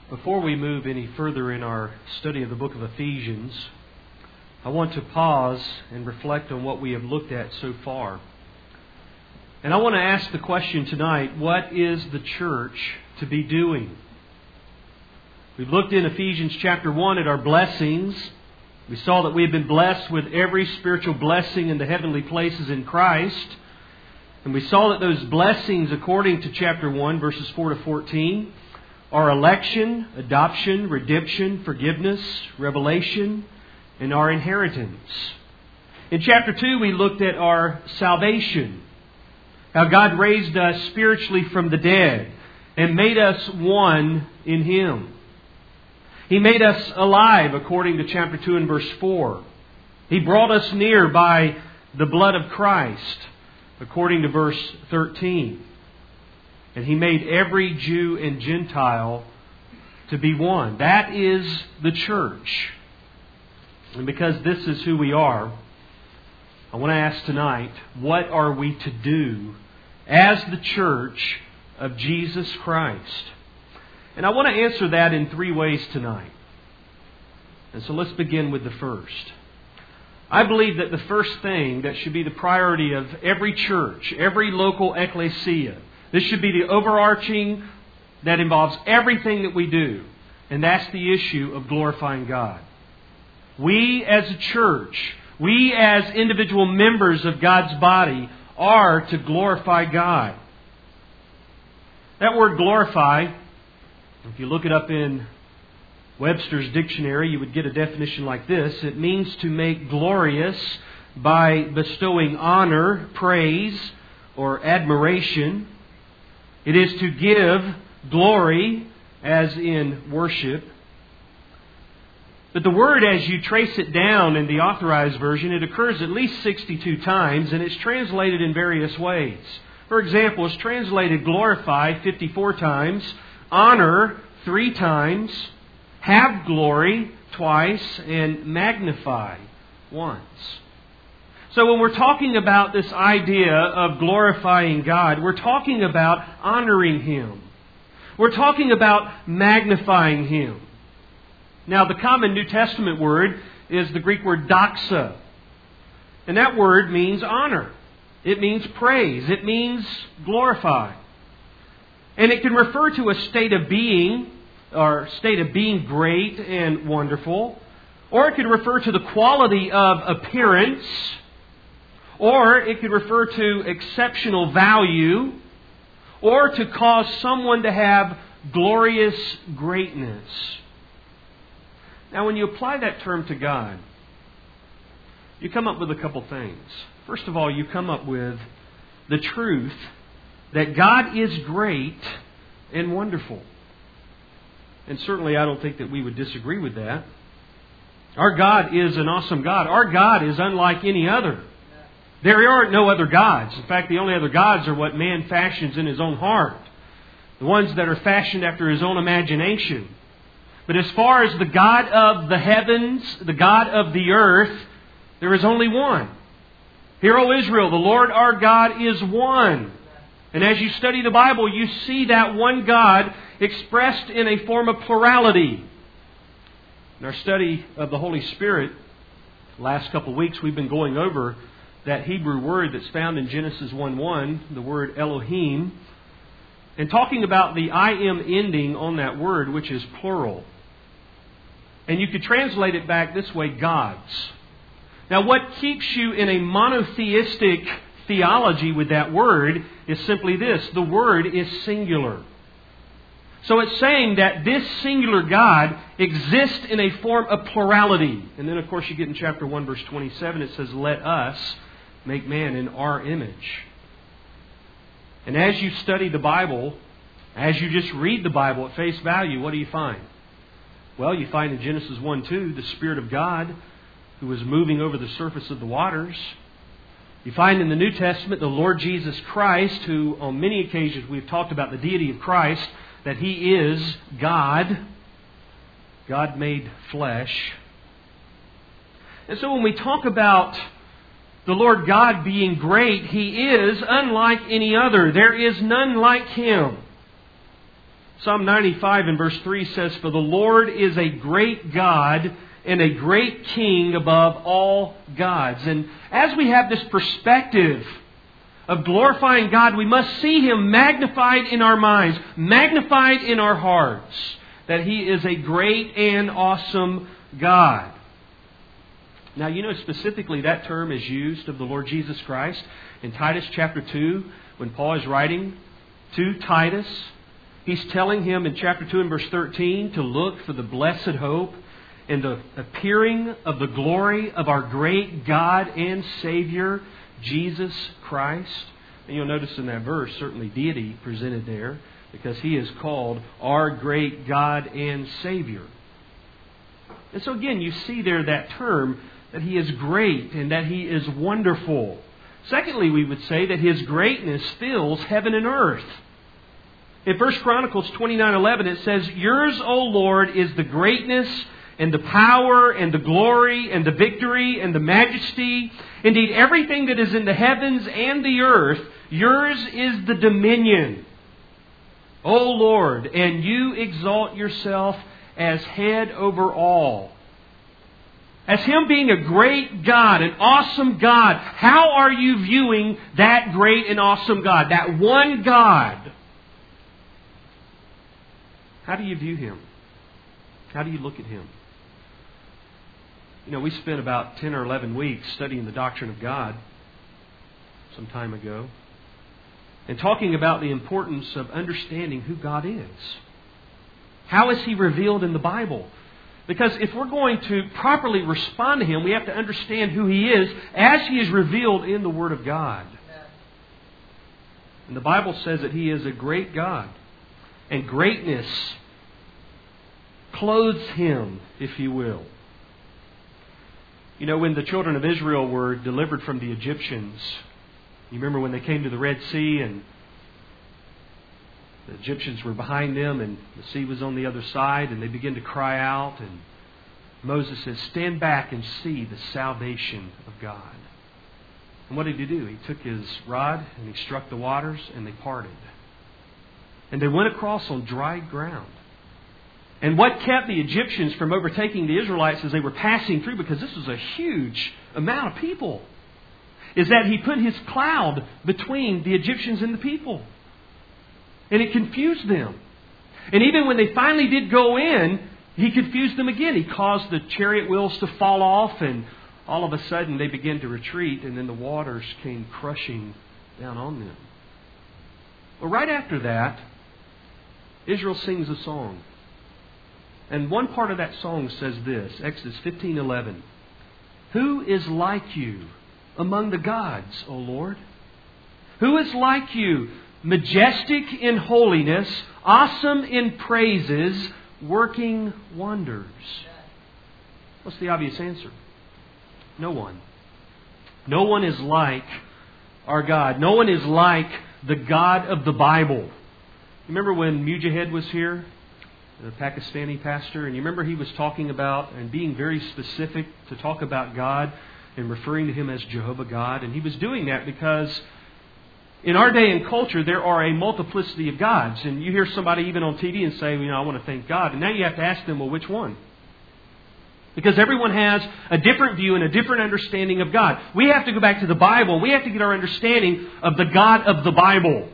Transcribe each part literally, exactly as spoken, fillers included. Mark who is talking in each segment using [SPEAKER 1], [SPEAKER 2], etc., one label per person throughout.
[SPEAKER 1] Before we move any further in our study of the book of Ephesians, I want to pause and reflect on what we have looked at so far. And I want to ask the question tonight, what is the church to be doing? We've looked in Ephesians chapter one at our blessings. We saw that we have been blessed with every spiritual blessing in the heavenly places in Christ. And we saw that those blessings, according to chapter one, verses four to fourteen, are election, adoption, redemption, forgiveness, revelation, and our inheritance. In chapter two, we looked at our salvation. How God raised us spiritually from the dead and made us one in Him. He made us alive, according to chapter two and verse four. He brought us near by the blood of Christ, according to verse thirteen. And He made every Jew and Gentile to be one. That is the church. And because this is who we are, I want to ask tonight, what are we to do as the church of Jesus Christ? And I want to answer that in three ways tonight. And so let's begin with the first. I believe that the first thing that should be the priority of every church, every local ecclesia, this should be the overarching that involves everything that we do. And that's the issue of glorifying God. We as a church, we as individual members of God's body are to glorify God. That word glorify, if you look it up in Webster's dictionary, you would get a definition like this. It means to make glorious by bestowing honor, praise, or admiration. It is to give glory, as in worship. But the word, as you trace it down in the Authorized Version, it occurs at least sixty-two times, and it's translated in various ways. For example, it's translated glorify fifty-four times, honor three times, have glory twice, and magnify once. So when we're talking about this idea of glorifying God, we're talking about honoring Him. We're talking about magnifying Him. Now, the common New Testament word is the Greek word doxa. And that word means honor. It means praise. It means glorify. And it can refer to a state of being, or state of being great and wonderful. Or it could refer to the quality of appearance. Or it could refer to exceptional value. Or to cause someone to have glorious greatness. Now, when you apply that term to God, you come up with a couple things. First of all, you come up with the truth that God is great and wonderful. And certainly I don't think that we would disagree with that. Our God is an awesome God. Our God is unlike any other. There are no other gods. In fact, the only other gods are what man fashions in his own heart. The ones that are fashioned after his own imagination. But as far as the God of the heavens, the God of the earth, there is only one. Hear, O Israel, the Lord our God is one. And as you study the Bible, you see that one God expressed in a form of plurality. In our study of the Holy Spirit, the last couple of weeks we've been going over that Hebrew word that's found in Genesis one one, the word Elohim, and talking about the I am ending on that word, which is plural. And you could translate it back this way, gods. Now, what keeps you in a monotheistic theology with that word is simply this. The word is singular. So it's saying that this singular God exists in a form of plurality. And then, of course, you get in chapter one, verse twenty-seven, it says, let us make man in our image. And as you study the Bible, as you just read the Bible at face value, what do you find? Well, you find in Genesis one two, the Spirit of God who was moving over the surface of the waters. You find in the New Testament the Lord Jesus Christ, who on many occasions we've talked about the deity of Christ, that He is God, God made flesh. And so when we talk about the Lord God being great, He is unlike any other. There is none like Him. Psalm ninety-five in verse three says, "For the Lord is a great God and a great King above all gods." And as we have this perspective of glorifying God, we must see Him magnified in our minds, magnified in our hearts, that He is a great and awesome God. Now, you know specifically that term is used of the Lord Jesus Christ in Titus chapter two, when Paul is writing to Titus. He's telling him in chapter two and verse thirteen to look for the blessed hope and the appearing of the glory of our great God and Savior, Jesus Christ. And you'll notice in that verse, certainly deity presented there, because He is called our great God and Savior. And so again, you see there that term, that He is great and that He is wonderful. Secondly, we would say that His greatness fills heaven and earth. In First Chronicles twenty-nine eleven, it says, "Yours, O Lord, is the greatness and the power and the glory and the victory and the majesty. Indeed, everything that is in the heavens and the earth, yours is the dominion, O Lord, and you exalt yourself as head over all." As Him being a great God, an awesome God, how are you viewing that great and awesome God, that one God? How do you view Him? How do you look at Him? You know, we spent about ten or eleven weeks studying the doctrine of God some time ago and talking about the importance of understanding who God is. How is He revealed in the Bible? Because if we're going to properly respond to Him, we have to understand who He is as He is revealed in the Word of God. And the Bible says that He is a great God. And greatness clothes Him, if you will. You know, when the children of Israel were delivered from the Egyptians, you remember when they came to the Red Sea and the Egyptians were behind them and the sea was on the other side, and they began to cry out, and Moses says, "Stand back and see the salvation of God." And what did he do? He took his rod and he struck the waters and they parted. And they went across on dry ground. And what kept the Egyptians from overtaking the Israelites as they were passing through, because this was a huge amount of people, is that He put His cloud between the Egyptians and the people. And it confused them. And even when they finally did go in, He confused them again. He caused the chariot wheels to fall off, and all of a sudden they began to retreat, and then the waters came crushing down on them. Well, right after that, Israel sings a song. And one part of that song says this, Exodus fifteen eleven. "Who is like you among the gods, O Lord? Who is like you, majestic in holiness, awesome in praises, working wonders?" What's the obvious answer? No one. No one is like our God. No one is like the God of the Bible. Remember when Mujahid was here, the Pakistani pastor, and you remember he was talking about and being very specific to talk about God and referring to Him as Jehovah God. And he was doing that because in our day and culture, there are a multiplicity of gods. And you hear somebody even on T V and say, you know, I want to thank God. And now you have to ask them, well, which one? Because everyone has a different view and a different understanding of God. We have to go back to the Bible. We have to get our understanding of the God of the Bible.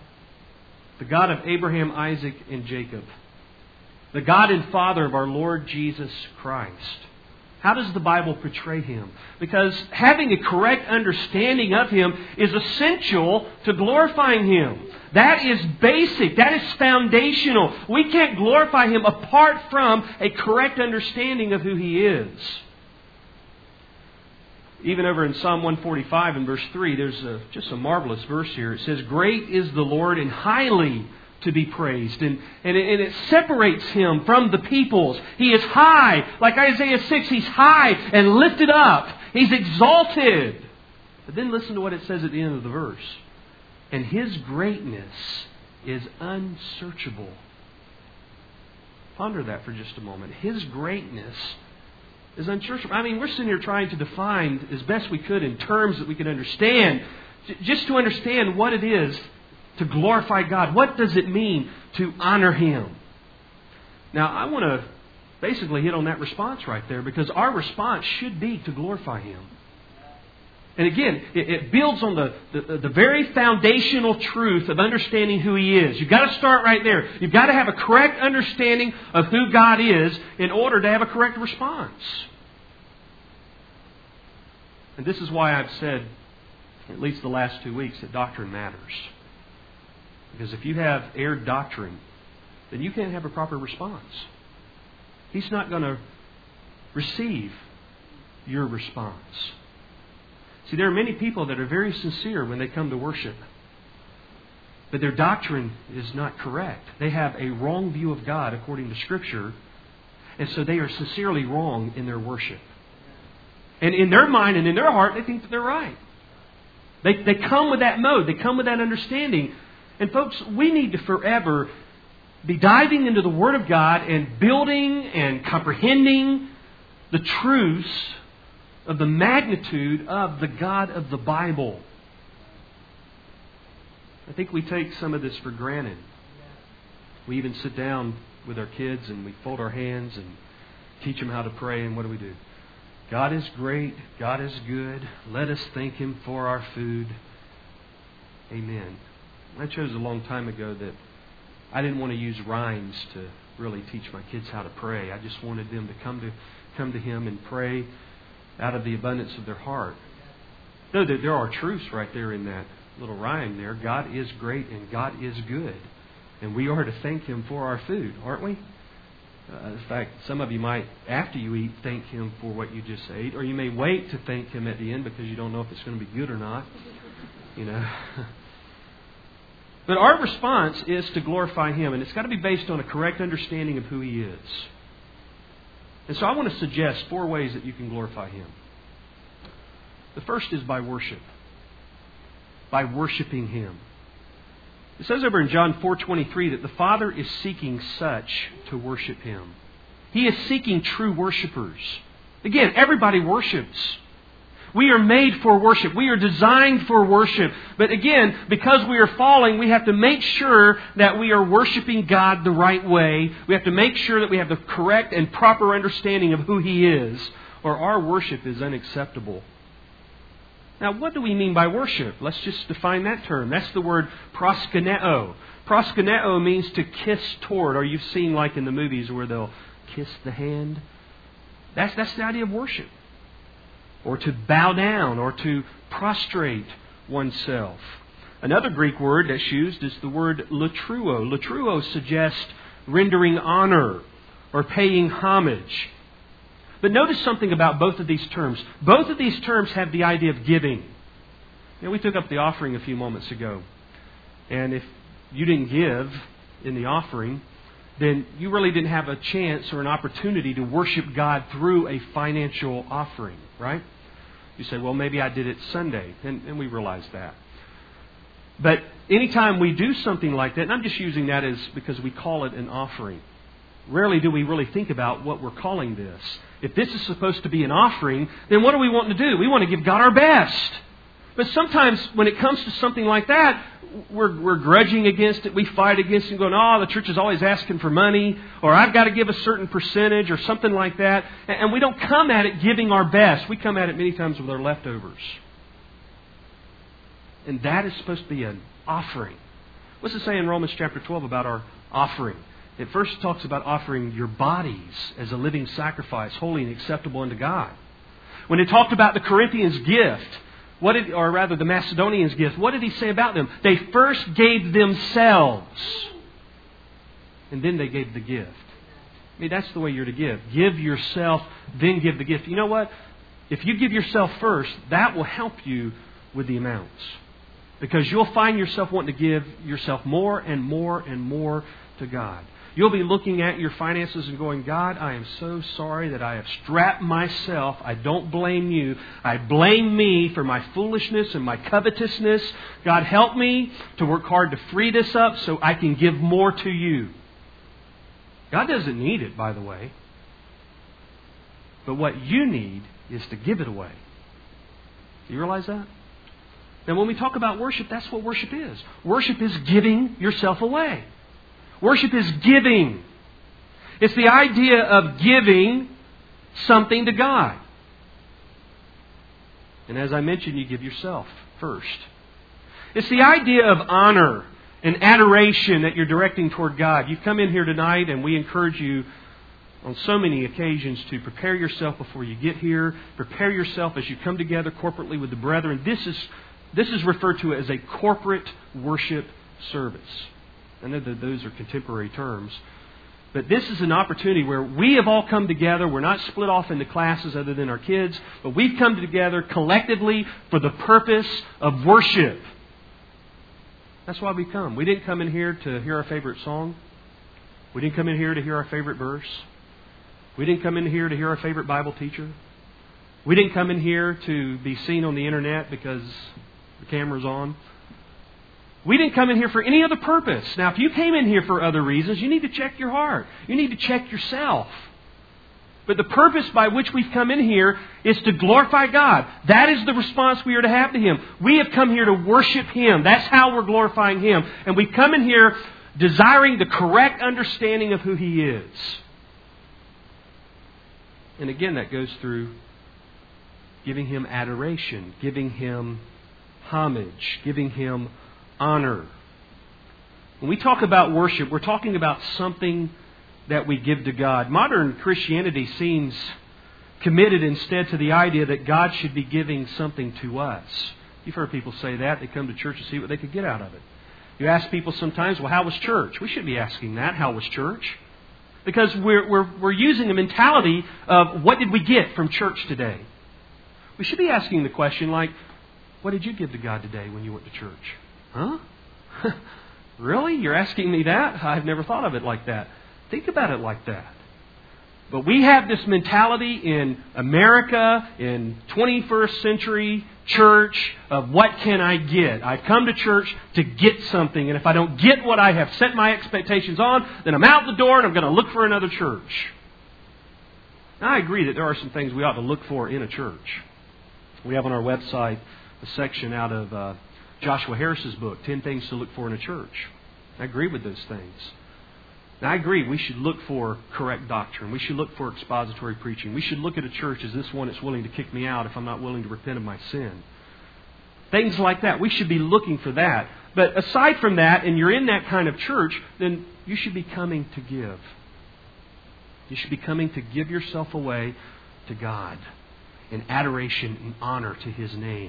[SPEAKER 1] The God of Abraham, Isaac, and Jacob. The God and Father of our Lord Jesus Christ. How does the Bible portray Him? Because having a correct understanding of Him is essential to glorifying Him. That is basic. That is foundational. We can't glorify Him apart from a correct understanding of who He is. Even over in Psalm one forty-five and verse three, there's a, just a marvelous verse here. It says, "Great is the Lord and highly to be praised." And, and, it, and it separates Him from the peoples. He is high. Like Isaiah six, He's high and lifted up. He's exalted. But then listen to what it says at the end of the verse. "And His greatness is unsearchable." Ponder that for just a moment. His greatness is unsearchable. I mean, we're sitting here trying to define as best we could in terms that we can understand, just to understand what it is To glorify God. What does it mean to honor Him? Now, I want to basically hit on that response right there, because our response should be to glorify Him. And again, it, it builds on the, the, the very foundational truth of understanding who He is. You've got to start right there. You've got to have a correct understanding of who God is in order to have a correct response. And this is why I've said, at least the last two weeks, that doctrine matters. Because if you have erred doctrine, then you can't have a proper response. He's not going to receive your response. See, there are many people that are very sincere when they come to worship, but their doctrine is not correct. They have a wrong view of God according to Scripture, and so they are sincerely wrong in their worship. And in their mind and in their heart, they think that they're right. They, they come with that mode. They come with that understanding. And folks, we need to forever be diving into the Word of God and building and comprehending the truths of the magnitude of the God of the Bible. I think we take some of this for granted. We even sit down with our kids and we fold our hands and teach them how to pray. And what do we do? God is great. God is good. Let us thank Him for our food. Amen. I chose a long time ago that I didn't want to use rhymes to really teach my kids how to pray. I just wanted them to come to come to Him and pray out of the abundance of their heart. No, there are truths right there in that little rhyme there. God is great and God is good. And we are to thank Him for our food, aren't we? Uh, in fact, some of you might, after you eat, thank Him for what you just ate. Or you may wait to thank Him at the end because you don't know if it's going to be good or not. You know. But our response is to glorify Him. And it's got to be based on a correct understanding of who He is. And so I want to suggest four ways that you can glorify Him. The first is by worship. By worshiping Him. It says over in John four twenty-three that the Father is seeking such to worship Him. He is seeking true worshipers. Again, everybody worships. We are made for worship. We are designed for worship. But again, because we are falling, we have to make sure that we are worshiping God the right way. We have to make sure that we have the correct and proper understanding of who He is, or our worship is unacceptable. Now, what do we mean by worship? Let's just define that term. That's the word proskuneo. Proskuneo means to kiss toward, or you've seen like in the movies where they'll kiss the hand. That's, that's the idea of worship. Or to bow down, or to prostrate oneself. Another Greek word that's used is the word latruo. Latruo suggests rendering honor or paying homage. But notice something about both of these terms. Both of these terms have the idea of giving. You know, we took up the offering a few moments ago. And if you didn't give in the offering, then you really didn't have a chance or an opportunity to worship God through a financial offering, right? You say, well, maybe I did it Sunday, and, and we realize that. But anytime we do something like that, and I'm just using that as because we call it an offering. Rarely do we really think about what we're calling this. If this is supposed to be an offering, then what do we want to do? We want to give God our best. But sometimes when it comes to something like that, we're, we're grudging against it. We fight against it and going, oh, the church is always asking for money, or I've got to give a certain percentage or something like that. And we don't come at it giving our best. We come at it many times with our leftovers. And that is supposed to be an offering. What's it say in Romans chapter twelve about our offering? It first talks about offering your bodies as a living sacrifice, holy and acceptable unto God. When it talked about the Corinthians' gift, what did, or rather the Macedonians' gift, what did he say about them? They first gave themselves, and then they gave the gift. I mean, that's the way you're to give. Give yourself, then give the gift. You know what? If you give yourself first, that will help you with the amounts. Because you'll find yourself wanting to give yourself more and more and more to God. You'll be looking at your finances and going, God, I am so sorry that I have strapped myself. I don't blame you. I blame me for my foolishness and my covetousness. God, help me to work hard to free this up so I can give more to you. God doesn't need it, by the way. But what you need is to give it away. Do you realize that? Now, when we talk about worship, that's what worship is. Worship is giving yourself away. Worship is giving. It's the idea of giving something to God. And as I mentioned, you give yourself first. It's the idea of honor and adoration that you're directing toward God. You've come in here tonight, and we encourage you on so many occasions to prepare yourself before you get here. Prepare yourself as you come together corporately with the brethren. This is this is referred to as a corporate worship service. I know that those are contemporary terms. But this is an opportunity where we have all come together. We're not split off into classes other than our kids. But we've come together collectively for the purpose of worship. That's why we come. We didn't come in here to hear our favorite song. We didn't come in here to hear our favorite verse. We didn't come in here to hear our favorite Bible teacher. We didn't come in here to be seen on the internet because the camera's on. We didn't come in here for any other purpose. Now, if you came in here for other reasons, you need to check your heart. You need to check yourself. But the purpose by which we've come in here is to glorify God. That is the response we are to have to Him. We have come here to worship Him. That's how we're glorifying Him. And we come in here desiring the correct understanding of who He is. And again, that goes through giving Him adoration, giving Him homage, giving Him honor. When we talk about worship, we're talking about something that we give to God. Modern Christianity seems committed instead to the idea that God should be giving something to us. You've heard people say that. They come to church to see what they could get out of it. You ask people sometimes, well, how was church? We shouldn't be asking that. How was church? Because we're, we're, we're using a mentality of what did we get from church today? We should be asking the question like, what did you give to God today when you went to church? Huh? Really? You're asking me that? I've never thought of it like that. Think about it like that. But we have this mentality in America, in twenty-first century church, of what can I get? I've come to church to get something, and if I don't get what I have set my expectations on, then I'm out the door and I'm going to look for another church. Now, I agree that there are some things we ought to look for in a church. We have on our website a section out of uh, Joshua Harris's book, ten Things to Look For in a Church. I agree with those things. Now, I agree we should look for correct doctrine. We should look for expository preaching. We should look at a church as this one that's willing to kick me out if I'm not willing to repent of my sin. Things like that. We should be looking for that. But aside from that, and you're in that kind of church, then you should be coming to give. You should be coming to give yourself away to God in adoration and honor to His name.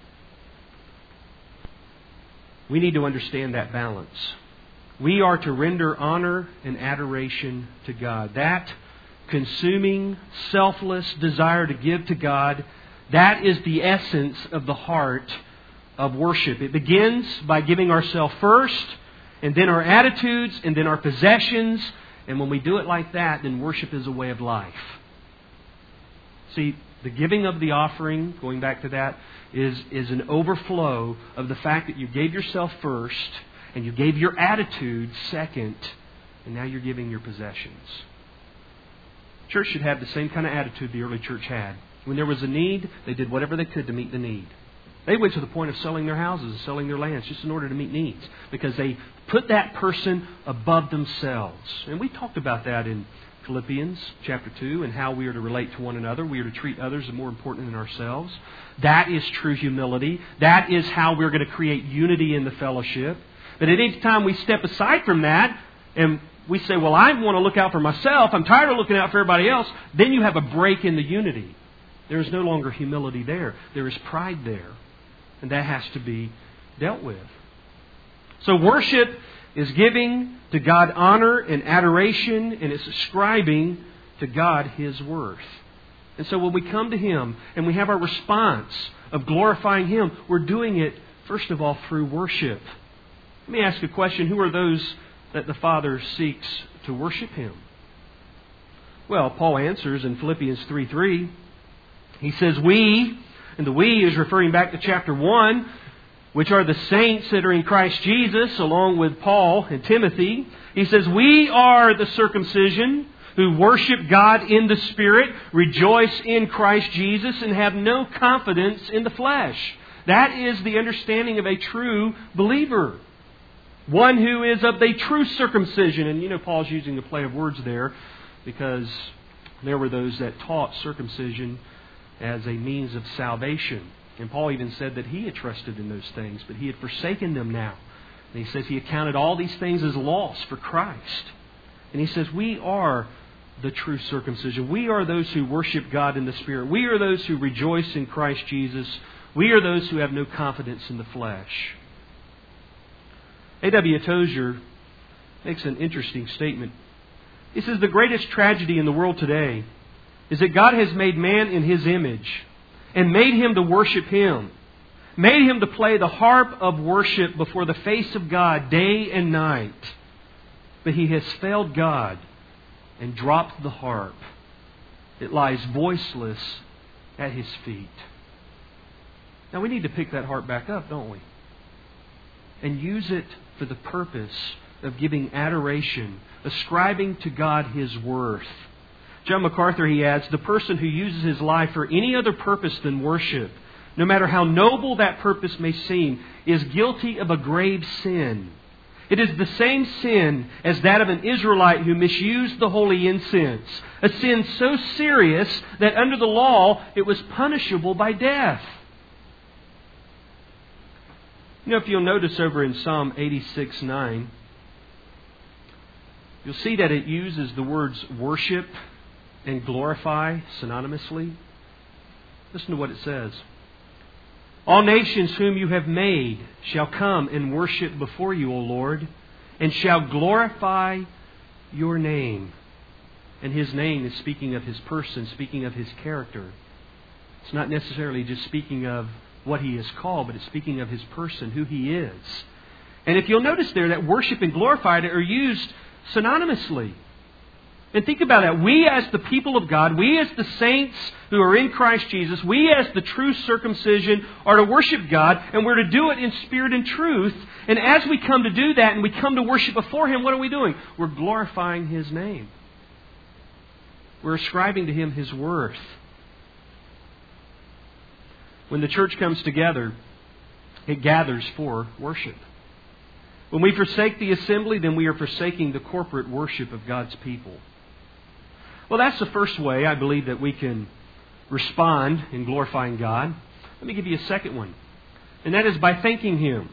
[SPEAKER 1] We need to understand that balance. We are to render honor and adoration to God. That consuming, selfless desire to give to God, that is the essence of the heart of worship. It begins by giving ourselves first, and then our attitudes, and then our possessions. And when we do it like that, then worship is a way of life. See, the giving of the offering, going back to that, is, is an overflow of the fact that you gave yourself first, and you gave your attitude second, and now you're giving your possessions. Church should have the same kind of attitude the early church had. When there was a need, they did whatever they could to meet the need. They went to the point of selling their houses and selling their lands just in order to meet needs, because they put that person above themselves. And we talked about that in Philippians chapter two, and how we are to relate to one another. We are to treat others as more important than ourselves. That is true humility. That is how we're going to create unity in the fellowship. But at any time we step aside from that and we say, well, I want to look out for myself, I'm tired of looking out for everybody else, then you have a break in the unity. There is no longer humility there. There is pride there. And that has to be dealt with. So worship is giving to God honor and adoration, and it's ascribing to God His worth. And so when we come to Him and we have our response of glorifying Him, we're doing it, first of all, through worship. Let me ask a question. Who are those that the Father seeks to worship Him? Well, Paul answers in Philippians three three. He says, we, and the we is referring back to chapter one, which are the saints that are in Christ Jesus, along with Paul and Timothy. He says, we are the circumcision who worship God in the Spirit, rejoice in Christ Jesus, and have no confidence in the flesh. That is the understanding of a true believer. One who is of the true circumcision. And you know, Paul's using a play of words there because there were those that taught circumcision as a means of salvation. And Paul even said that he had trusted in those things, but he had forsaken them now. And he says he accounted all these things as loss for Christ. And he says we are the true circumcision. We are those who worship God in the Spirit. We are those who rejoice in Christ Jesus. We are those who have no confidence in the flesh. A W Tozer makes an interesting statement. He says the greatest tragedy in the world today is that God has made man in His image and made him to worship Him, made him to play the harp of worship before the face of God day and night. But he has failed God and dropped the harp. It lies voiceless at His feet. Now we need to pick that harp back up, don't we? And use it for the purpose of giving adoration, ascribing to God His worth. John MacArthur, he adds, the person who uses his life for any other purpose than worship, no matter how noble that purpose may seem, is guilty of a grave sin. It is the same sin as that of an Israelite who misused the holy incense, a sin so serious that under the law it was punishable by death. You know, if you'll notice over in Psalm eighty-six nine, you'll see that it uses the words worship and glorify synonymously. Listen to what it says. All nations whom you have made shall come and worship before you, O Lord, and shall glorify your name. And His name is speaking of His person, speaking of His character. It's not necessarily just speaking of what He is called, but it's speaking of His person, who He is. And if you'll notice there that worship and glorify are used synonymously. And think about that. We as the people of God, we as the saints who are in Christ Jesus, we as the true circumcision are to worship God, and we're to do it in spirit and truth. And as we come to do that and we come to worship before Him, what are we doing? We're glorifying His name. We're ascribing to Him His worth. When the church comes together, it gathers for worship. When we forsake the assembly, then we are forsaking the corporate worship of God's people. Well, that's the first way I believe that we can respond in glorifying God. Let me give you a second one. And that is by thanking Him.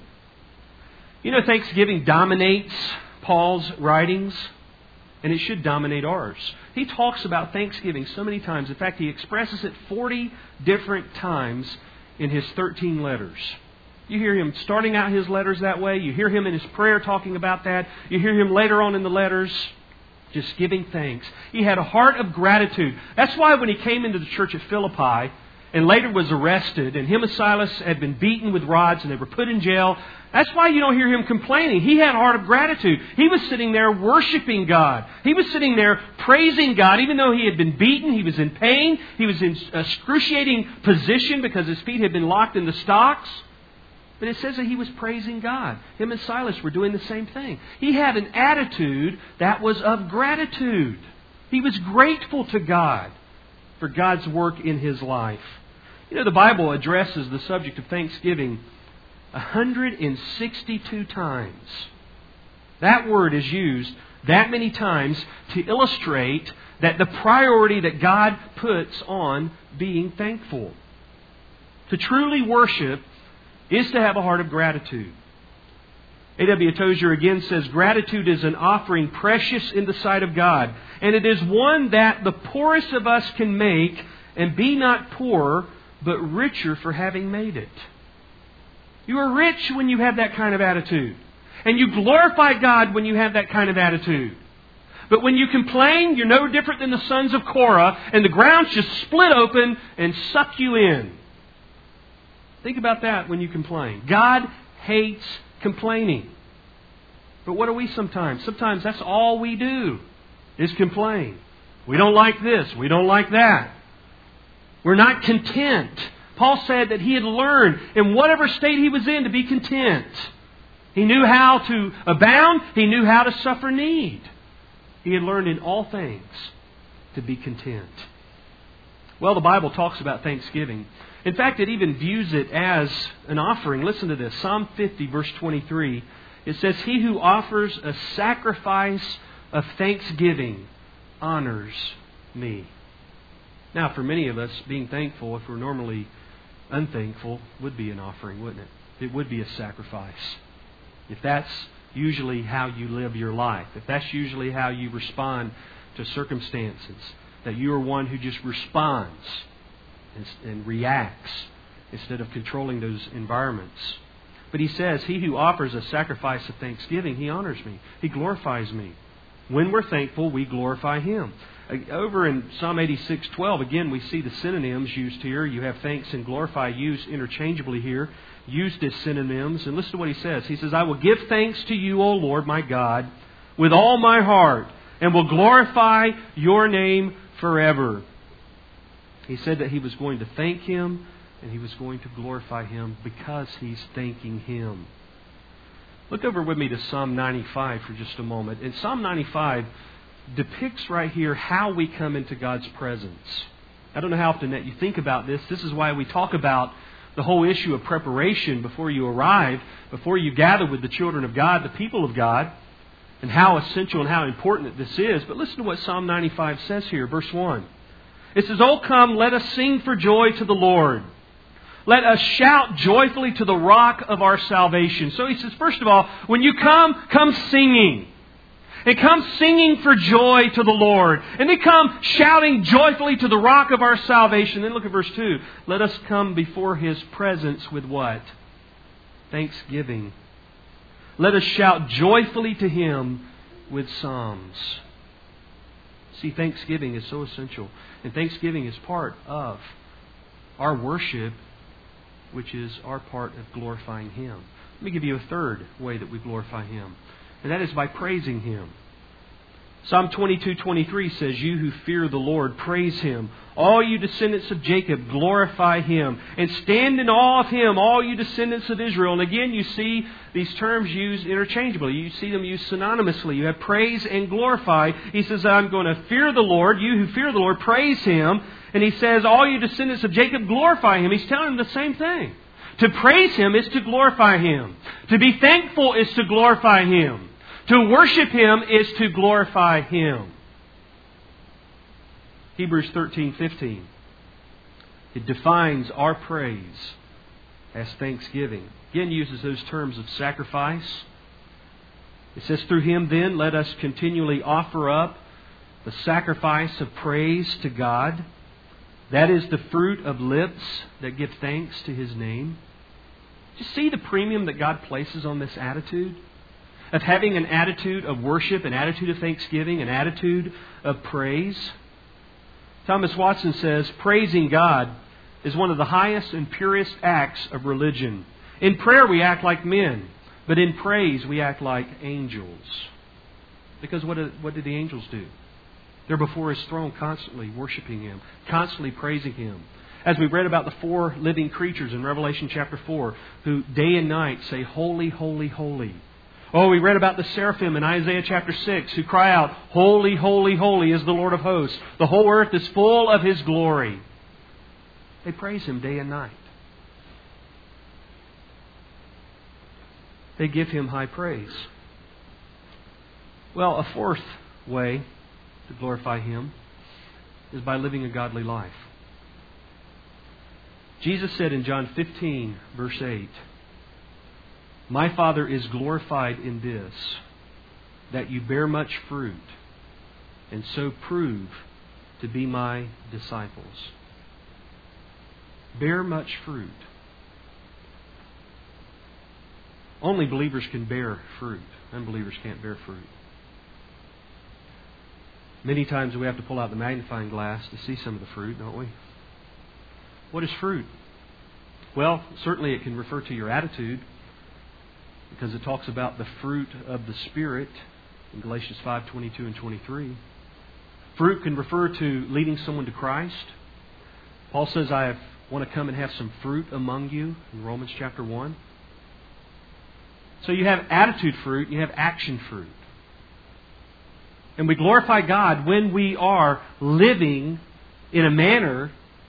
[SPEAKER 1] You know, Thanksgiving dominates Paul's writings, and it should dominate ours. He talks about Thanksgiving so many times. In fact, he expresses it forty different times in his thirteen letters. You hear him starting out his letters that way. You hear him in his prayer talking about that. You hear him later on in the letters just giving thanks. He had a heart of gratitude. That's why when he came into the church at Philippi and later was arrested, and him and Silas had been beaten with rods and they were put in jail, that's why you don't hear him complaining. He had a heart of gratitude. He was sitting there worshiping God. He was sitting there praising God. Even though he had been beaten, he was in pain. He was in excruciating position because his feet had been locked in the stocks. But it says that he was praising God. Him and Silas were doing the same thing. He had an attitude that was of gratitude. He was grateful to God for God's work in his life. You know, the Bible addresses the subject of thanksgiving one hundred sixty-two times. That word is used that many times to illustrate that the priority that God puts on being thankful. To truly worship is to have a heart of gratitude. A W Tozer again says, gratitude is an offering precious in the sight of God, and it is one that the poorest of us can make, and be not poor, but richer for having made it. You are rich when you have that kind of attitude. And you glorify God when you have that kind of attitude. But when you complain, you're no different than the sons of Korah, and the ground's just split open and suck you in. Think about that when you complain. God hates complaining. But what are we sometimes? Sometimes that's all we do is complain. We don't like this. We don't like that. We're not content. Paul said that he had learned in whatever state he was in to be content. He knew how to abound. He knew how to suffer need. He had learned in all things to be content. Well, the Bible talks about thanksgiving. In fact, it even views it as an offering. Listen to this. Psalm fifty, verse twenty-three. It says, "He who offers a sacrifice of thanksgiving honors me." Now, for many of us, being thankful, if we're normally unthankful, would be an offering, wouldn't it? It would be a sacrifice. If that's usually how you live your life, if that's usually how you respond to circumstances, that you are one who just responds and, and reacts instead of controlling those environments. But he says, "He who offers a sacrifice of thanksgiving, he honors me. He glorifies me." When we're thankful, we glorify Him. Over in Psalm eighty-six twelve, again, we see the synonyms used here. You have thanks and glorify used interchangeably here, used as synonyms. And listen to what he says. He says, "I will give thanks to you, O Lord, my God, with all my heart, and will glorify your name forever." He said that he was going to thank Him, and he was going to glorify Him because he's thanking Him. Look over with me to Psalm ninety-five for just a moment. And Psalm ninety-five depicts right here how we come into God's presence. I don't know how often that you think about this. This is why we talk about the whole issue of preparation before you arrive, before you gather with the children of God, the people of God, and how essential and how important this is. But listen to what Psalm ninety-five says here, verse one. It says, "Oh, come, let us sing for joy to the Lord. Let us shout joyfully to the rock of our salvation." So he says, first of all, when you come, come singing. And come singing for joy to the Lord. And then come shouting joyfully to the rock of our salvation. Then look at verse two. Let us come before His presence with what? Thanksgiving. Let us shout joyfully to Him with psalms. See, thanksgiving is so essential. And thanksgiving is part of our worship, which is our part of glorifying Him. Let me give you a third way that we glorify Him, and that is by praising Him. Psalm twenty-two twenty-three says, "You who fear the Lord, praise Him. All you descendants of Jacob, glorify Him. And stand in awe of Him, all you descendants of Israel." And again, you see these terms used interchangeably. You see them used synonymously. You have praise and glorify. He says, "I'm going to fear the Lord. You who fear the Lord, praise Him." And He says, "All you descendants of Jacob, glorify Him." He's telling them the same thing. To praise Him is to glorify Him. To be thankful is to glorify Him. To worship Him is to glorify Him. Hebrews thirteen fifteen. It defines our praise as thanksgiving. Again, uses those terms of sacrifice. It says, "Through Him then let us continually offer up the sacrifice of praise to God. That is the fruit of lips that give thanks to His name." Do you see the premium that God places on this attitude? Of having an attitude of worship, an attitude of thanksgiving, an attitude of praise. Thomas Watson says, praising God is one of the highest and purest acts of religion. In prayer we act like men, but in praise we act like angels. Because what did, what did the angels do? They're before His throne constantly worshiping Him, constantly praising Him. As we read about the four living creatures in Revelation chapter four, who day and night say, "Holy, holy, holy." Oh, we read about the seraphim in Isaiah chapter six who cry out, "Holy, holy, holy is the Lord of hosts. The whole earth is full of His glory." They praise Him day and night. They give Him high praise. Well, a fourth way to glorify Him is by living a godly life. Jesus said in John fifteen, verse eight, "My Father is glorified in this, that you bear much fruit, and so prove to be my disciples." Bear much fruit. Only believers can bear fruit. Unbelievers can't bear fruit. Many times we have to pull out the magnifying glass to see some of the fruit, don't we? What is fruit? Well, certainly it can refer to your attitude, because it talks about the fruit of the Spirit in Galatians five twenty-two and twenty-three. Fruit can refer to leading someone to Christ. Paul says, "I want to come and have some fruit among you," in Romans chapter one. So you have attitude fruit, and you have action fruit. And we glorify God when we are living in a manner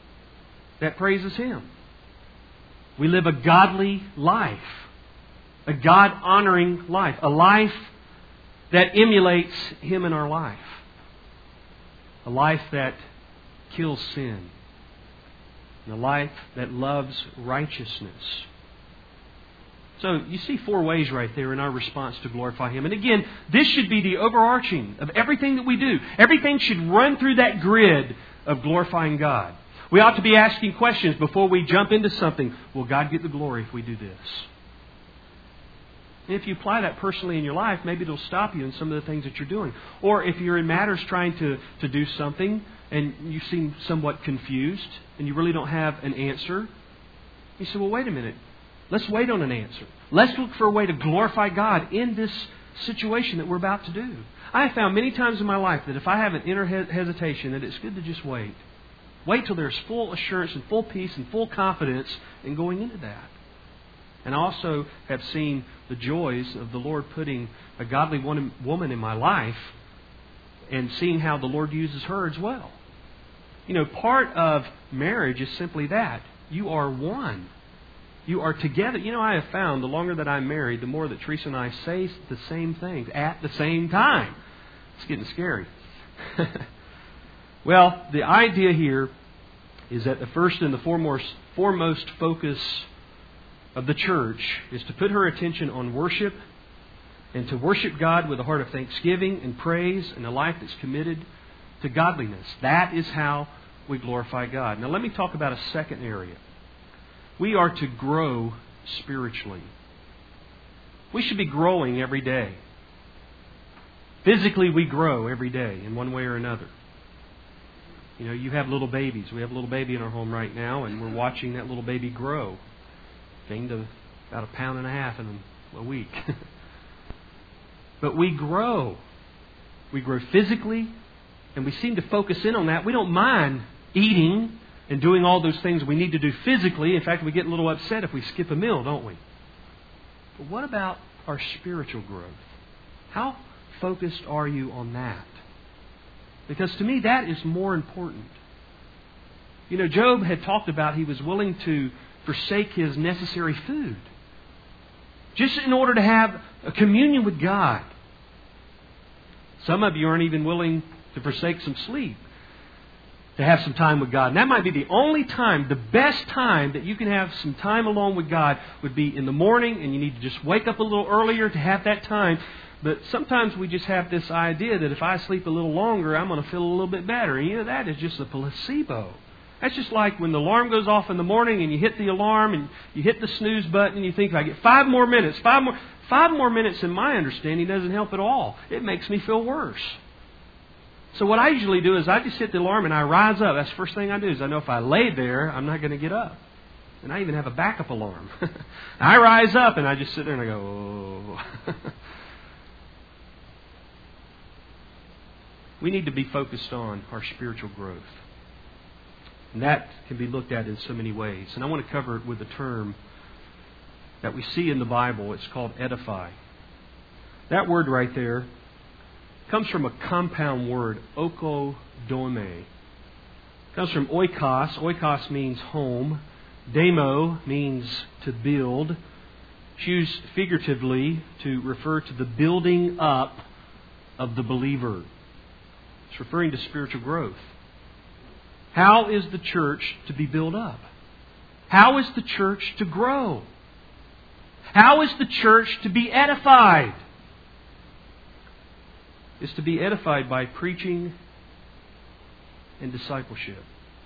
[SPEAKER 1] that praises Him. We live a godly life. A God-honoring life. A life that emulates Him in our life. A life that kills sin. And a life that loves righteousness. So you see four ways right there in our response to glorify Him. And again, this should be the overarching of everything that we do. Everything should run through that grid of glorifying God. We ought to be asking questions before we jump into something. Will God get the glory if we do this? And if you apply that personally in your life, maybe it'll stop you in some of the things that you're doing. Or if you're in matters trying to, to do something and you seem somewhat confused and you really don't have an answer, you say, well, wait a minute. Let's wait on an answer. Let's look for a way to glorify God in this situation that we're about to do. I have found many times in my life that if I have an inner hesitation, that it's good to just wait. Wait till there's full assurance and full peace and full confidence in going into that. And I also have seen the joys of the Lord putting a godly woman in my life and seeing how the Lord uses her as well. You know, part of marriage is simply that. You are one. You are together. You know, I have found the longer that I'm married, the more that Teresa and I say the same things at the same time. It's getting scary. Well, the idea here is that the first and the foremost, foremost focus of the church is to put her attention on worship and to worship God with a heart of thanksgiving and praise and a life that's committed to godliness. That is how we glorify God. Now let me talk about a second area. We are to grow spiritually. We should be growing every day. Physically, we grow every day in one way or another. You know, you have little babies. We have a little baby in our home right now, and we're watching that little baby grow. Gained to about a pound and a half in a week. But we grow. We grow physically, and we seem to focus in on that. We don't mind eating and doing all those things we need to do physically. In fact, we get a little upset if we skip a meal, don't we? But what about our spiritual growth? How focused are you on that? Because to me, that is more important. You know, Job had talked about he was willing to forsake his necessary food just in order to have a communion with God. Some of you aren't even willing to forsake some sleep to have some time with God. And that might be the only time, the best time that you can have some time alone with God would be in the morning, and you need to just wake up a little earlier to have that time. But sometimes we just have this idea that if I sleep a little longer, I'm going to feel a little bit better. And you know, that is just a placebo. That's just like when the alarm goes off in the morning and you hit the alarm and you hit the snooze button and you think, if I get five more minutes, five more, five more minutes in my understanding doesn't help at all. It makes me feel worse. So what I usually do is I just hit the alarm and I rise up. That's the first thing I do is I know if I lay there, I'm not going to get up. And I even have a backup alarm. I rise up and I just sit there and I go, oh. We need to be focused on our spiritual growth. And that can be looked at in so many ways. And I want to cover it with a term that we see in the Bible. It's called edify. That word right there comes from a compound word, oikodome. It comes from oikos. Oikos means home. Demo means to build. It's used figuratively to refer to the building up of the believer. It's referring to spiritual growth. How is the church to be built up? How is the church to grow? How is the church to be edified? It's to be edified by preaching and discipleship.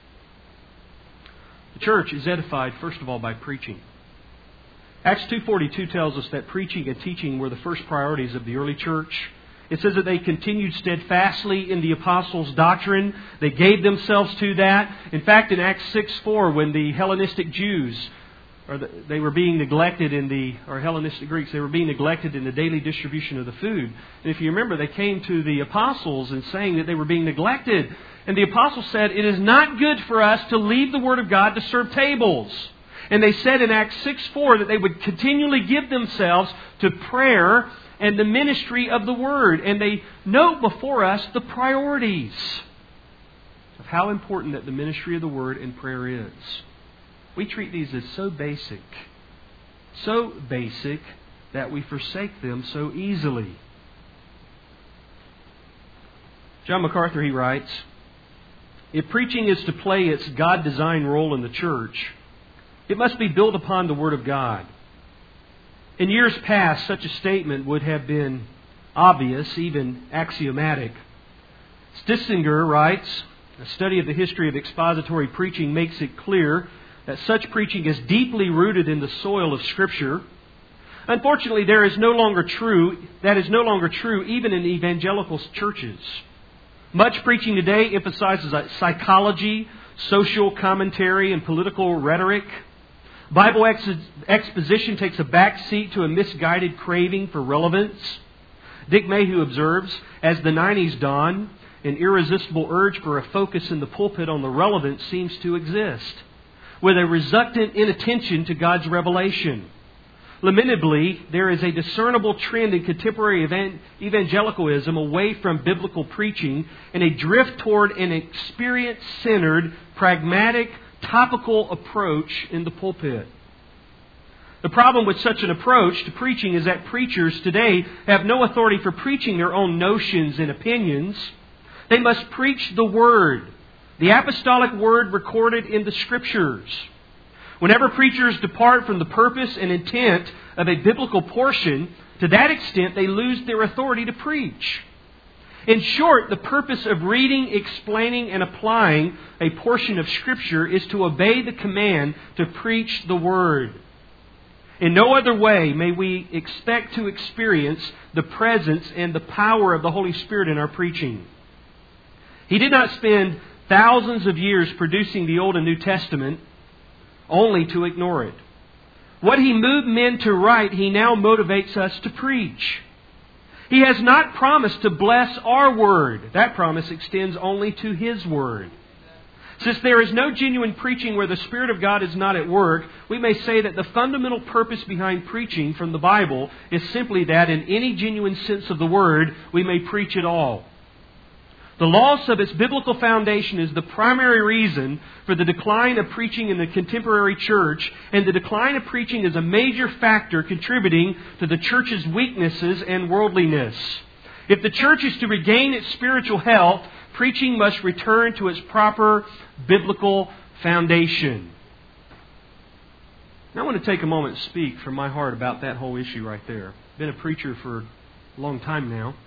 [SPEAKER 1] The church is edified, first of all, by preaching. Acts two forty-two tells us that preaching and teaching were the first priorities of the early church. It says that they continued steadfastly in the apostles' doctrine. They gave themselves to that. In fact, in Acts six four, when the Hellenistic Jews, or the, they were being neglected in the, or Hellenistic Greeks, they were being neglected in the daily distribution of the food. And if you remember, they came to the apostles and saying that they were being neglected. And the apostles said, it is not good for us to leave the Word of God to serve tables. And they said in Acts six four that they would continually give themselves to prayer and the ministry of the Word. And they note before us the priorities of how important that the ministry of the Word and prayer is. We treat these as so basic, so basic that we forsake them so easily. John MacArthur, he writes, if preaching is to play its God-designed role in the church, it must be built upon the Word of God. In years past, such a statement would have been obvious, even axiomatic. Stissinger writes, a study of the history of expository preaching makes it clear that such preaching is deeply rooted in the soil of Scripture. Unfortunately, there is no longer true, that is no longer true even in evangelical churches. Much preaching today emphasizes psychology, social commentary, and political rhetoric. Bible ex- exposition takes a back seat to a misguided craving for relevance. Dick Mayhew observes, as the nineties dawn, an irresistible urge for a focus in the pulpit on the relevance seems to exist, with a resultant inattention to God's revelation. Lamentably, there is a discernible trend in contemporary evangelicalism away from biblical preaching and a drift toward an experience-centered, pragmatic, topical approach in the pulpit. The problem with such an approach to preaching is that preachers today have no authority for preaching their own notions and opinions. They must preach the Word, the apostolic Word recorded in the Scriptures. Whenever preachers depart from the purpose and intent of a biblical portion, to that extent they lose their authority to preach. In short, the purpose of reading, explaining, and applying a portion of Scripture is to obey the command to preach the Word. In no other way may we expect to experience the presence and the power of the Holy Spirit in our preaching. He did not spend thousands of years producing the Old and New Testament only to ignore it. What He moved men to write, He now motivates us to preach. He has not promised to bless our word. That promise extends only to His Word. Since there is no genuine preaching where the Spirit of God is not at work, we may say that the fundamental purpose behind preaching from the Bible is simply that in any genuine sense of the word, we may preach it all. The loss of its biblical foundation is the primary reason for the decline of preaching in the contemporary church, and the decline of preaching is a major factor contributing to the church's weaknesses and worldliness. If the church is to regain its spiritual health, preaching must return to its proper biblical foundation. Now I want to take a moment to speak from my heart about that whole issue right there. I've been a preacher for a long time now.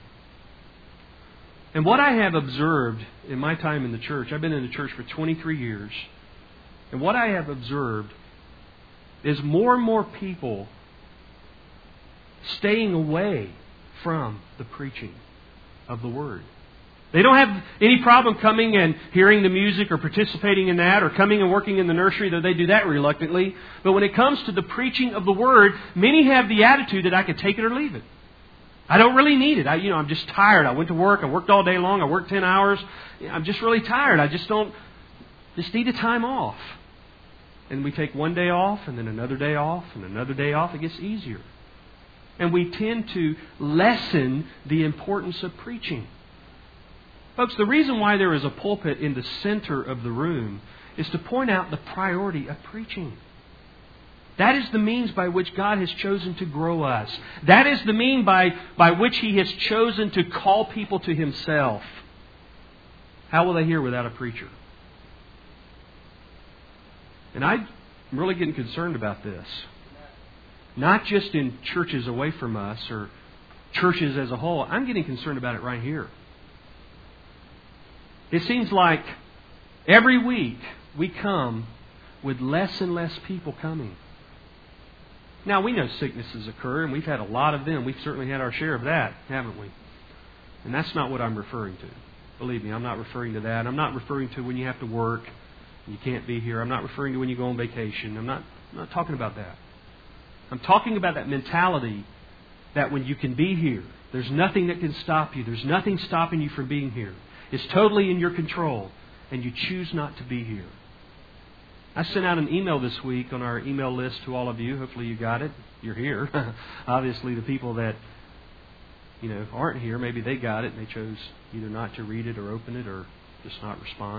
[SPEAKER 1] And what I have observed in my time in the church, I've been in the church for twenty-three years, and what I have observed is more and more people staying away from the preaching of the Word. They don't have any problem coming and hearing the music or participating in that or coming and working in the nursery, though they do that reluctantly. But when it comes to the preaching of the Word, many have the attitude that I could take it or leave it. I don't really need it. I, you know, I'm just tired. I went to work. I worked all day long. I worked ten hours. I'm just really tired. I just don't, just need a time off. And we take one day off and then another day off and another day off. It gets easier. And we tend to lessen the importance of preaching. Folks, the reason why there is a pulpit in the center of the room is to point out the priority of preaching. That is the means by which God has chosen to grow us. That is the means by, by which He has chosen to call people to Himself. How will they hear without a preacher? And I'm really getting concerned about this. Not just in churches away from us or churches as a whole. I'm getting concerned about it right here. It seems like every week we come with less and less people coming. Now, we know sicknesses occur, and we've had a lot of them. We've certainly had our share of that, haven't we? And that's not what I'm referring to. Believe me, I'm not referring to that. I'm not referring to when you have to work and you can't be here. I'm not referring to when you go on vacation. I'm not, I'm not talking about that. I'm talking about that mentality that when you can be here, there's nothing that can stop you. There's nothing stopping you from being here. It's totally in your control, and you choose not to be here. I sent out an email this week on our email list to all of you. Hopefully you got it. You're here. Obviously the people that you know aren't here, maybe they got it and they chose either not to read it or open it or just not respond.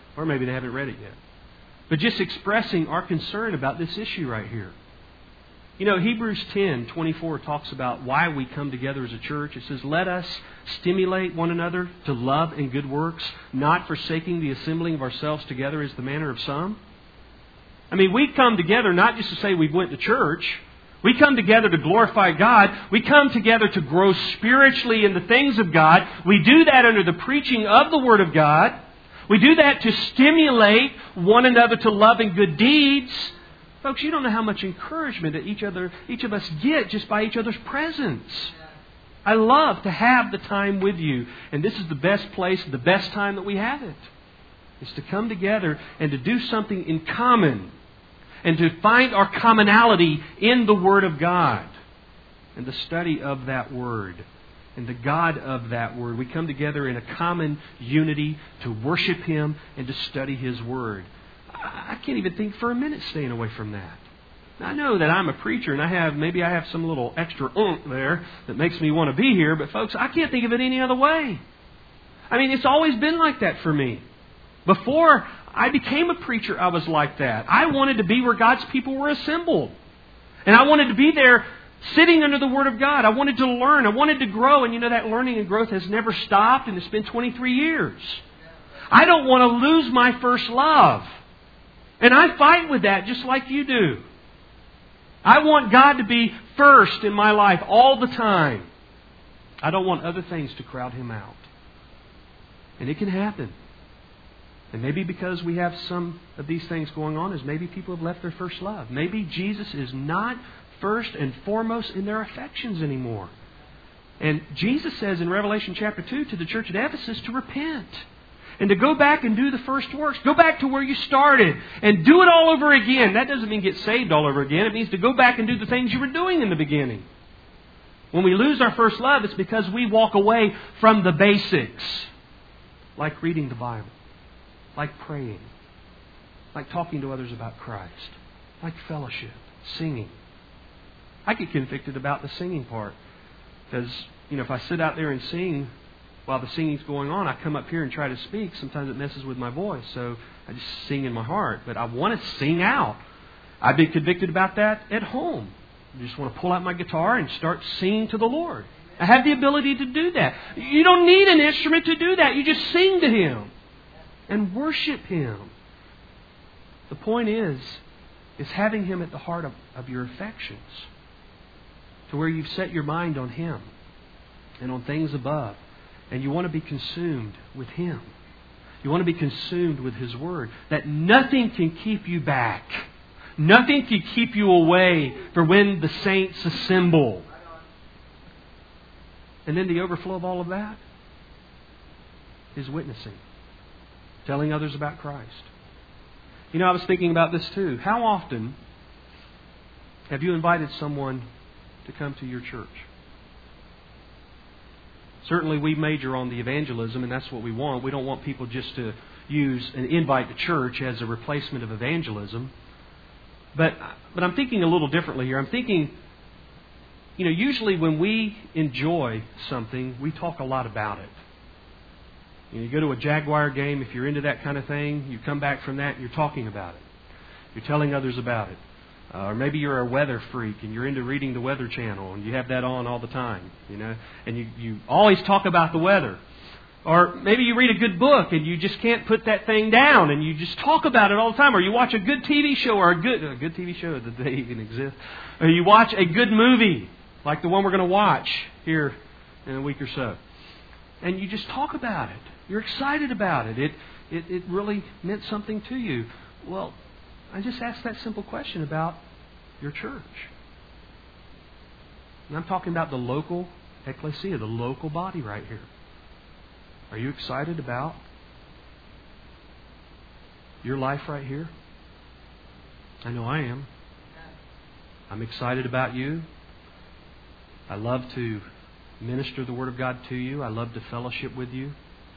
[SPEAKER 1] Or maybe they haven't read it yet. But just expressing our concern about this issue right here. You know, Hebrews ten twenty-four talks about why we come together as a church. It says, let us stimulate one another to love and good works, not forsaking the assembling of ourselves together as the manner of some. I mean, we come together not just to say we went to church. We come together to glorify God. We come together to grow spiritually in the things of God. We do that under the preaching of the Word of God. We do that to stimulate one another to love and good deeds. Folks, you don't know how much encouragement that each other, each of us get just by each other's presence. I love to have the time with you. And this is the best place, the best time that we have it. Is to come together and to do something in common. And to find our commonality in the Word of God. And the study of that Word. And the God of that Word. We come together in a common unity to worship Him and to study His Word. I can't even think for a minute staying away from that. I know that I'm a preacher and I have maybe I have some little extra oomph there that makes me want to be here. But folks, I can't think of it any other way. I mean, it's always been like that for me. Before I became a preacher, I was like that. I wanted to be where God's people were assembled. And I wanted to be there sitting under the Word of God. I wanted to learn. I wanted to grow. And you know, that learning and growth has never stopped. And it's been twenty-three years. I don't want to lose my first love. And I fight with that just like you do. I want God to be first in my life all the time. I don't want other things to crowd Him out. And it can happen. And maybe because we have some of these things going on is maybe people have left their first love. Maybe Jesus is not first and foremost in their affections anymore. And Jesus says in Revelation chapter two to the church at Ephesus to repent. And to go back and do the first works. Go back to where you started. And do it all over again. That doesn't mean get saved all over again. It means to go back and do the things you were doing in the beginning. When we lose our first love, it's because we walk away from the basics. Like reading the Bible. Like praying. Like talking to others about Christ. Like fellowship. Singing. I get convicted about the singing part. Because, you know, if I sit out there and sing while the singing's going on, I come up here and try to speak. Sometimes it messes with my voice. So I just sing in my heart. But I want to sing out. I've been convicted about that at home. I just want to pull out my guitar and start singing to the Lord. I have the ability to do that. You don't need an instrument to do that. You just sing to Him and worship Him. The point is, is having Him at the heart of, of your affections. To where you've set your mind on Him and on things above. And you want to be consumed with Him. You want to be consumed with His Word. That nothing can keep you back. Nothing can keep you away for when the saints assemble. And then the overflow of all of that is witnessing. Telling others about Christ. You know, I was thinking about this too. How often have you invited someone to come to your church? Certainly we major on the evangelism, and that's what we want. We don't want people just to use an invite to church as a replacement of evangelism. But but I'm thinking a little differently here. I'm thinking, you know, usually when we enjoy something, we talk a lot about it. You know, you go to a Jaguar game, if you're into that kind of thing, you come back from that and you're talking about it. You're telling others about it. Uh, or maybe you're a weather freak and you're into reading the Weather Channel and you have that on all the time, you know, and you, you always talk about the weather. Or maybe you read a good book and you just can't put that thing down and you just talk about it all the time. Or you watch a good T V show or a good a good T V show that they even exist. Or you watch a good movie like the one we're going to watch here in a week or so. And you just talk about it. You're excited about it. It it, it really meant something to you. Well, I just asked that simple question about your church. And I'm talking about the local ecclesia, the local body right here. Are you excited about your life right here? I know I am. I'm excited about you. I love to minister the Word of God to you. I love to fellowship with you.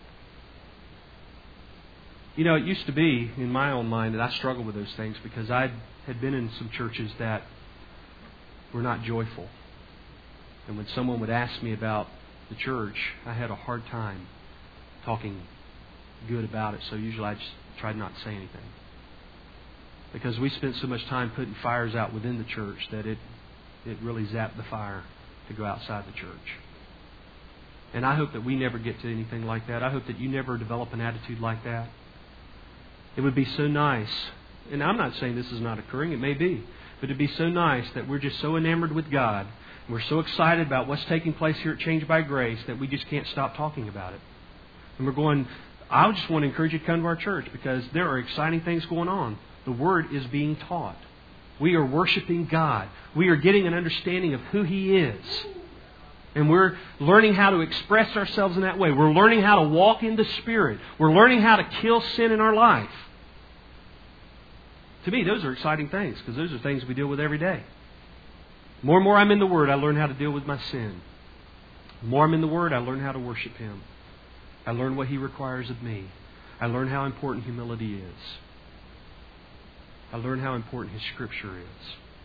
[SPEAKER 1] You know, it used to be in my own mind that I struggled with those things because I had been in some churches that were not joyful. And when someone would ask me about the church, I had a hard time talking good about it, so usually I just try not to say anything. Because we spent so much time putting fires out within the church that it, it really zapped the fire to go outside the church. And I hope that we never get to anything like that. I hope that you never develop an attitude like that. It would be so nice, and I'm not saying this is not occurring, it may be, but it'd be so nice that we're just so enamored with God, and we're so excited about what's taking place here at Change by Grace that we just can't stop talking about it. And we're going, I just want to encourage you to come to our church because there are exciting things going on. The Word is being taught. We are worshiping God. We are getting an understanding of who He is. And we're learning how to express ourselves in that way. We're learning how to walk in the Spirit. We're learning how to kill sin in our life. To me, those are exciting things because those are things we deal with every day. More and more I'm in the Word, I learn how to deal with my sin. The more I'm in the Word, I learn how to worship Him. I learn what He requires of me. I learn how important humility is. I learn how important His Scripture is.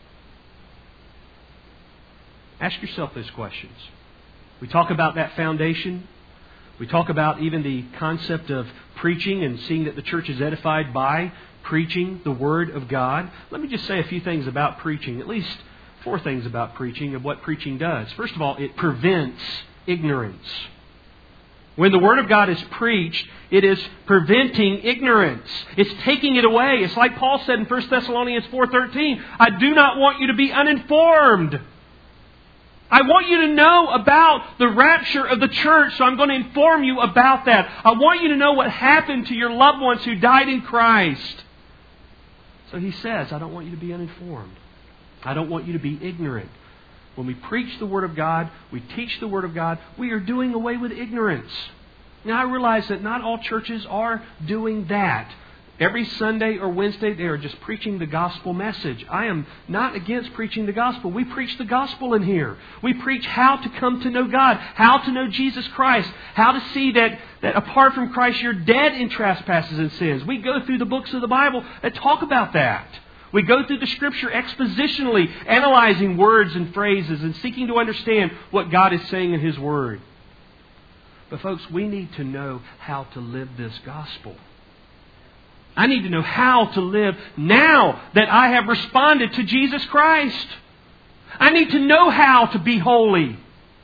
[SPEAKER 1] Ask yourself those questions. We talk about that foundation. We talk about even the concept of preaching and seeing that the church is edified by preaching the Word of God. Let me just say a few things about preaching, at least four things about preaching, of what preaching does. First of all, it prevents ignorance. When the Word of God is preached, it is preventing ignorance. It's taking it away. It's like Paul said in First Thessalonians four thirteen, I do not want you to be uninformed. I want you to know about the rapture of the church, so I'm going to inform you about that. I want you to know what happened to your loved ones who died in Christ. So he says, I don't want you to be uninformed. I don't want you to be ignorant. When we preach the Word of God, we teach the Word of God, we are doing away with ignorance. Now I realize that not all churches are doing that. Every Sunday or Wednesday, they are just preaching the gospel message. I am not against preaching the gospel. We preach the gospel in here. We preach how to come to know God, how to know Jesus Christ, how to see that, that apart from Christ, you're dead in trespasses and sins. We go through the books of the Bible that talk about that. We go through the Scripture expositionally, analyzing words and phrases and seeking to understand what God is saying in His Word. But folks, we need to know how to live this gospel. I need to know how to live now that I have responded to Jesus Christ. I need to know how to be holy.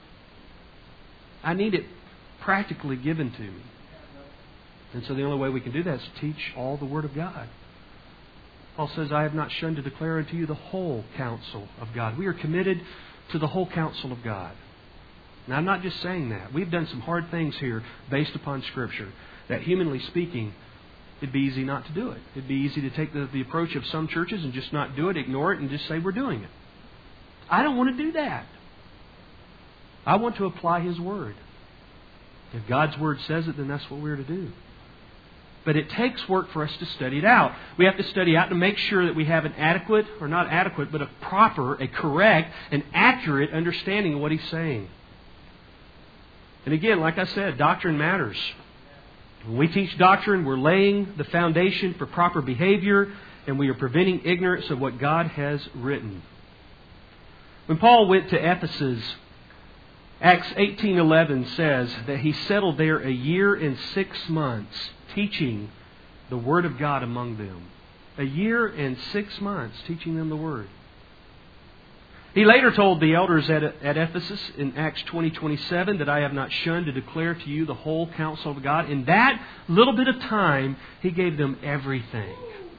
[SPEAKER 1] I need it practically given to me. And so the only way we can do that is to teach all the Word of God. Paul says, I have not shunned to declare unto you the whole counsel of God. We are committed to the whole counsel of God. Now, I'm not just saying that. We've done some hard things here based upon Scripture that, humanly speaking, it'd be easy not to do it. It'd be easy to take the, the approach of some churches and just not do it, ignore it, and just say we're doing it. I don't want to do that. I want to apply His Word. If God's Word says it, then that's what we're to do. But it takes work for us to study it out. We have to study out to make sure that we have an adequate, or not adequate, but a proper, a correct, an accurate understanding of what He's saying. And again, like I said, doctrine matters. When we teach doctrine, we're laying the foundation for proper behavior, and we are preventing ignorance of what God has written. When Paul went to Ephesus, Acts eighteen eleven says that he settled there a year and six months teaching the Word of God among them. A year and six months teaching them the Word. He later told the elders at, at Ephesus in Acts twenty twenty-seven that I have not shunned to declare to you the whole counsel of God. In that little bit of time, he gave them everything.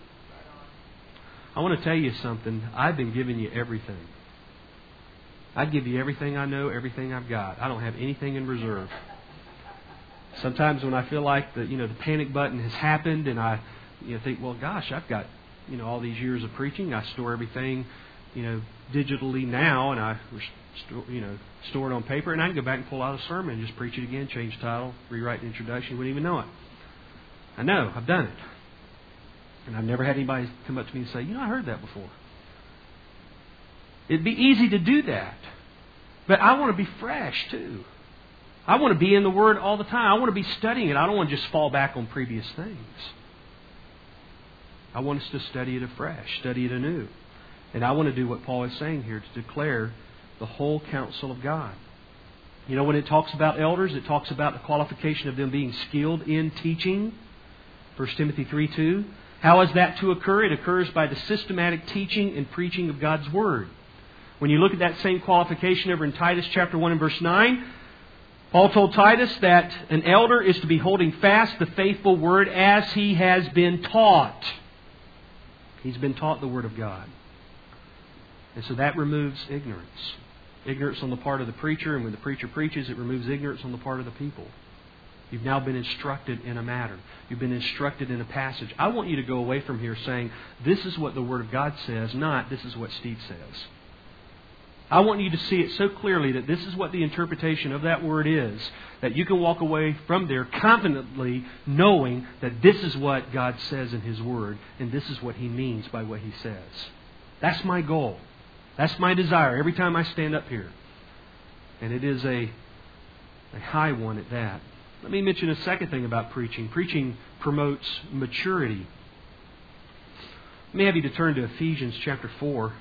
[SPEAKER 1] I want to tell you something. I've been giving you everything. I give you everything I know, everything I've got. I don't have anything in reserve. Sometimes when I feel like the you know the panic button has happened, and I you know think, well, gosh, I've got you know all these years of preaching. I store everything you know digitally now, and I you know store it on paper, and I can go back and pull out a sermon and just preach it again, change the title, rewrite the introduction. You wouldn't even know it. I know, I've done it, and I've never had anybody come up to me and say, you know, I heard that before. It'd be easy to do that, but I want to be fresh too. I want to be in the Word all the time. I want to be studying it. I don't want to just fall back on previous things. I want us to study it afresh, study it anew. And I want to do what Paul is saying here, to declare the whole counsel of God. You know, when it talks about elders, it talks about the qualification of them being skilled in teaching. First Timothy three two. How is that to occur? It occurs by the systematic teaching and preaching of God's Word. When you look at that same qualification over in Titus chapter one and verse nine, Paul told Titus that an elder is to be holding fast the faithful Word as he has been taught. He's been taught the Word of God. And so that removes ignorance. Ignorance on the part of the preacher, and when the preacher preaches, it removes ignorance on the part of the people. You've now been instructed in a matter. You've been instructed in a passage. I want you to go away from here saying, this is what the Word of God says, not this is what Steve says. I want you to see it so clearly that this is what the interpretation of that Word is, that you can walk away from there confidently knowing that this is what God says in His Word, and this is what He means by what He says. That's my goal. That's my desire every time I stand up here. And it is a, a high one at that. Let me mention a second thing about preaching. Preaching promotes maturity. Let me have you to turn to Ephesians chapter four.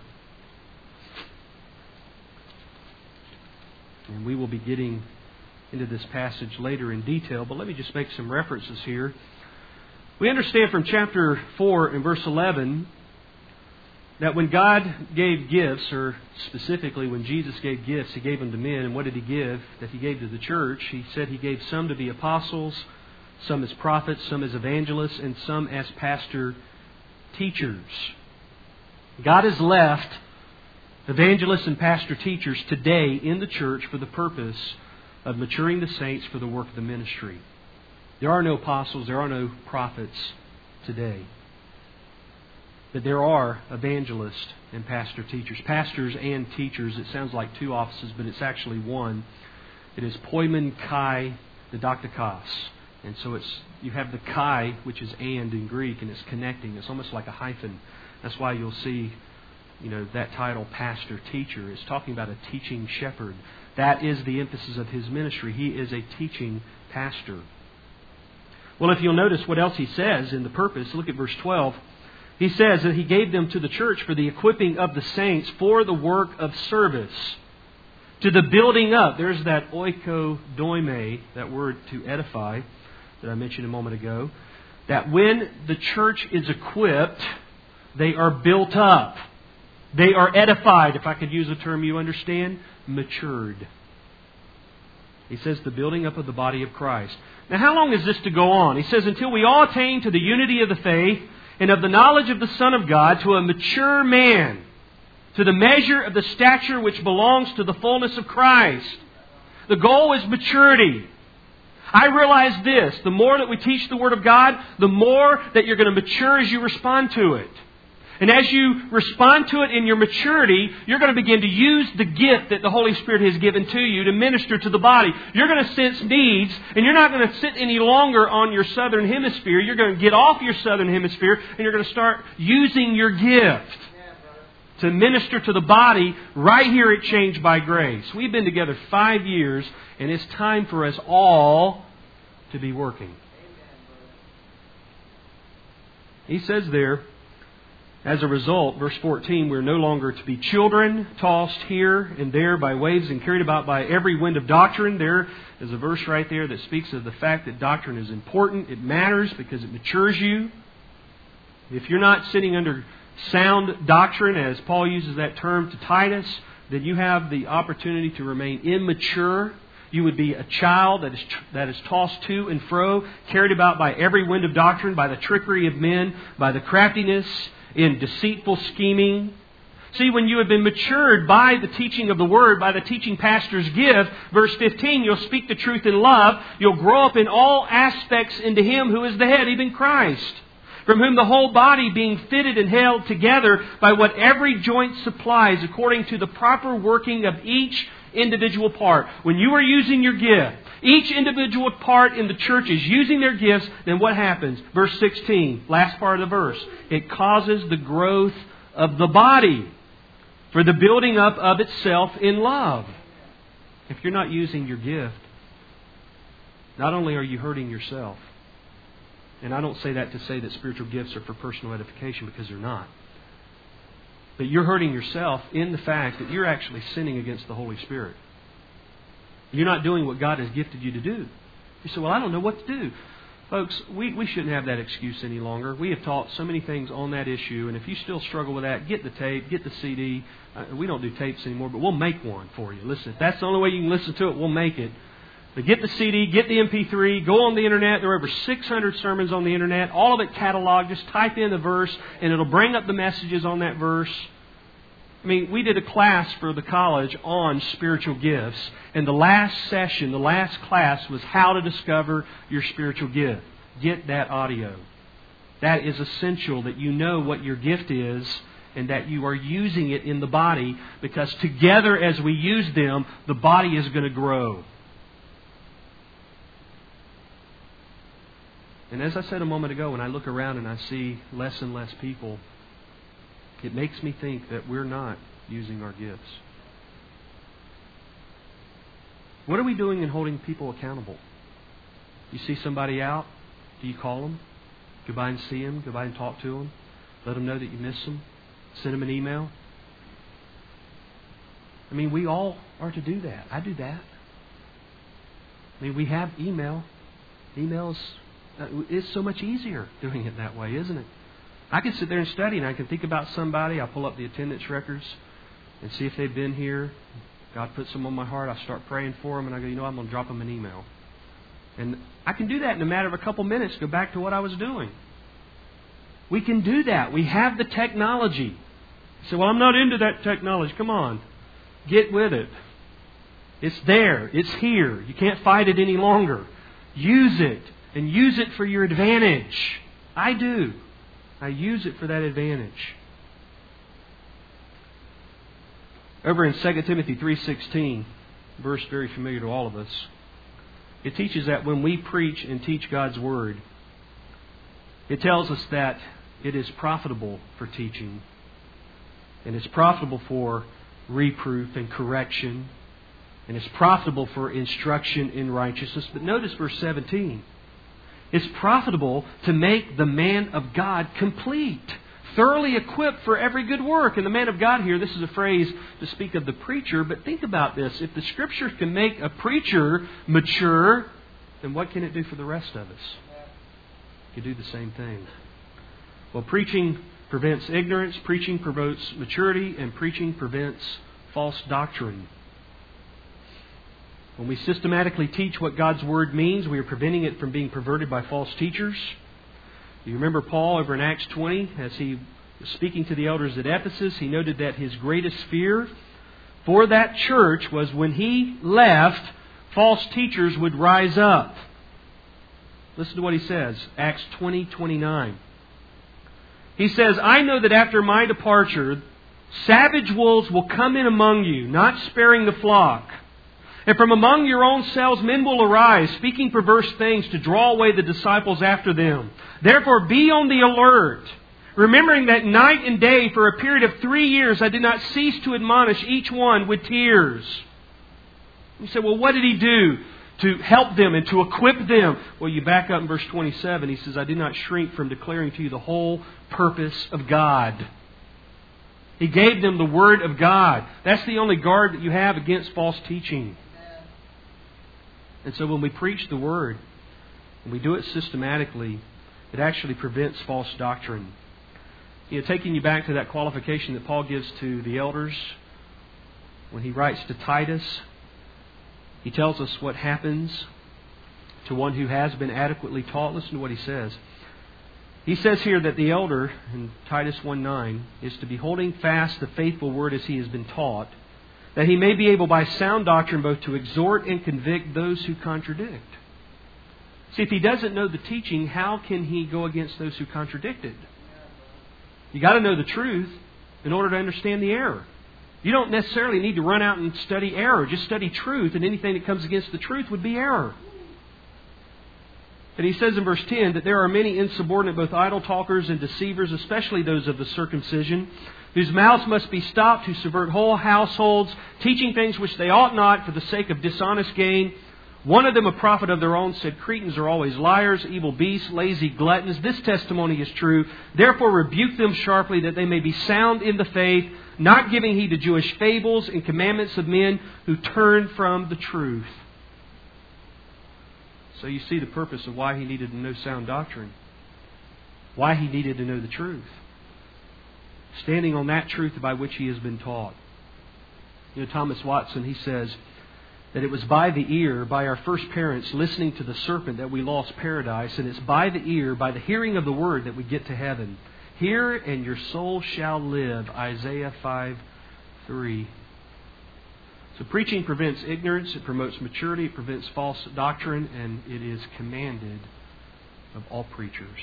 [SPEAKER 1] And we will be getting into this passage later in detail, but let me just make some references here. We understand from chapter four and verse eleven that when God gave gifts, or specifically when Jesus gave gifts, He gave them to men. And what did He give that He gave to the church? He said He gave some to be apostles, some as prophets, some as evangelists, and some as pastor teachers. God has left evangelists and pastor teachers today in the church for the purpose of maturing the saints for the work of the ministry. There are no apostles, there are no prophets today. But there are evangelists and pastor teachers. Pastors and teachers, it sounds like two offices, but it's actually one. It is poimen kai didaktikos. And so it's you have the kai, which is and in Greek, and it's connecting. It's almost like a hyphen. That's why you'll see, you know, that title, pastor teacher. It's talking about a teaching shepherd. That is the emphasis of his ministry. He is a teaching pastor. Well, if you'll notice what else he says in the purpose, look at verse twelve. He says that He gave them to the church for the equipping of the saints for the work of service, to the building up. There's that oikodoime, that word to edify, that I mentioned a moment ago. That when the church is equipped, they are built up. They are edified, if I could use a term you understand, matured. He says the building up of the body of Christ. Now how long is this to go on? He says until we all attain to the unity of the faith and of the knowledge of the Son of God, to a mature man, to the measure of the stature which belongs to the fullness of Christ. The goal is maturity. I realize this, the more that we teach the Word of God, the more that you're going to mature as you respond to it. And as you respond to it in your maturity, you're going to begin to use the gift that the Holy Spirit has given to you to minister to the body. You're going to sense needs, and you're not going to sit any longer on your southern hemisphere. You're going to get off your southern hemisphere, and you're going to start using your gift to minister to the body right here at Changed by Grace. We've been together five years, and it's time for us all to be working. He says there, as a result, verse fourteen, we're no longer to be children, tossed here and there by waves and carried about by every wind of doctrine. There is a verse right there that speaks of the fact that doctrine is important. It matters because it matures you. If you're not sitting under sound doctrine, as Paul uses that term to Titus, then you have the opportunity to remain immature. You would be a child that is that is tossed to and fro, carried about by every wind of doctrine, by the trickery of men, by the craftiness in deceitful scheming. See, when you have been matured by the teaching of the Word, by the teaching pastor's gift, verse fifteen, you'll speak the truth in love. You'll grow up in all aspects into Him who is the head, even Christ, from whom the whole body being fitted and held together by what every joint supplies according to the proper working of each individual part. When you are using your gift, each individual part in the church is using their gifts, then what happens? Verse sixteen, last part of the verse. It causes the growth of the body for the building up of itself in love. If you're not using your gift, not only are you hurting yourself, and I don't say that to say that spiritual gifts are for personal edification, because they're not. But you're hurting yourself in the fact that you're actually sinning against the Holy Spirit. You're not doing what God has gifted you to do. You say, well, I don't know what to do. Folks, we, we shouldn't have that excuse any longer. We have taught so many things on that issue, and if you still struggle with that, get the tape, get the C D. Uh, we don't do tapes anymore, but we'll make one for you. Listen, if that's the only way you can listen to it, we'll make it. But get the C D, get the M P three, go on the Internet. There are over six hundred sermons on the Internet, all of it cataloged. Just type in the verse, and it'll bring up the messages on that verse. I mean, we did a class for the college on spiritual gifts, and the last session, the last class was how to discover your spiritual gift. Get that audio. That is essential, that you know what your gift is and that you are using it in the body, because together as we use them, the body is going to grow. And as I said a moment ago, when I look around and I see less and less people, it makes me think that we're not using our gifts. What are we doing in holding people accountable? You see somebody out, do you call them? Go by and see them? Go by and talk to them? Let them know that you miss them? Send them an email? I mean, we all are to do that. I do that. I mean, we have email. Emails, uh, it's so much easier doing it that way, isn't it? I can sit there and study, and I can think about somebody. I pull up the attendance records and see if they've been here. God puts them on my heart. I start praying for them, and I go, you know, I'm going to drop them an email. And I can do that in a matter of a couple minutes, go back to what I was doing. We can do that. We have the technology. You say, well, I'm not into that technology. Come on. Get with it. It's there. It's here. You can't fight it any longer. Use it, and use it for your advantage. I do. I use it for that advantage. Over in Second Timothy three sixteen, verse very familiar to all of us, it teaches that when we preach and teach God's Word, it tells us that it is profitable for teaching, and it's profitable for reproof and correction, and it's profitable for instruction in righteousness. But notice verse seventeen. It's profitable to make the man of God complete, thoroughly equipped for every good work. And the man of God here, this is a phrase to speak of the preacher, but think about this. If the Scriptures can make a preacher mature, then what can it do for the rest of us? It can do the same thing. Well, preaching prevents ignorance, preaching promotes maturity, and preaching prevents false doctrine. When we systematically teach what God's Word means, we are preventing it from being perverted by false teachers. You remember Paul over in Acts twenty, as he was speaking to the elders at Ephesus, he noted that his greatest fear for that church was when he left, false teachers would rise up. Listen to what he says, Acts twenty twenty-nine. He says, I know that after my departure, savage wolves will come in among you, not sparing the flock. And from among your own selves men will arise, speaking perverse things to draw away the disciples after them. Therefore be on the alert, remembering that night and day for a period of three years I did not cease to admonish each one with tears. You say, well, what did he do to help them and to equip them? Well, you back up in verse twenty-seven. He says, I did not shrink from declaring to you the whole purpose of God. He gave them the Word of God. That's the only guard that you have against false teaching. And so when we preach the Word, and we do it systematically, it actually prevents false doctrine. You know, taking you back to that qualification that Paul gives to the elders, when he writes to Titus, he tells us what happens to one who has been adequately taught. Listen to what he says. He says here that the elder, in Titus one nine, is to be holding fast the faithful word as he has been taught, that he may be able by sound doctrine both to exhort and convict those who contradict. See, if he doesn't know the teaching, how can he go against those who contradict it? You got to know the truth in order to understand the error. You don't necessarily need to run out and study error. Just study truth, and anything that comes against the truth would be error. And he says in verse ten that there are many insubordinate, both idle talkers and deceivers, especially those of the circumcision, whose mouths must be stopped, who subvert whole households, teaching things which they ought not for the sake of dishonest gain. One of them, a prophet of their own, said, Cretans are always liars, evil beasts, lazy gluttons. This testimony is true. Therefore rebuke them sharply, that they may be sound in the faith, not giving heed to Jewish fables and commandments of men who turn from the truth. So you see the purpose of why he needed to know sound doctrine. Why he needed to know the truth. Standing on that truth by which he has been taught. You know, Thomas Watson, he says that it was by the ear, by our first parents listening to the serpent that we lost paradise, and it's by the ear, by the hearing of the Word that we get to heaven. Hear and your soul shall live, Isaiah five three. So preaching prevents ignorance, it promotes maturity, it prevents false doctrine, and it is commanded of all preachers.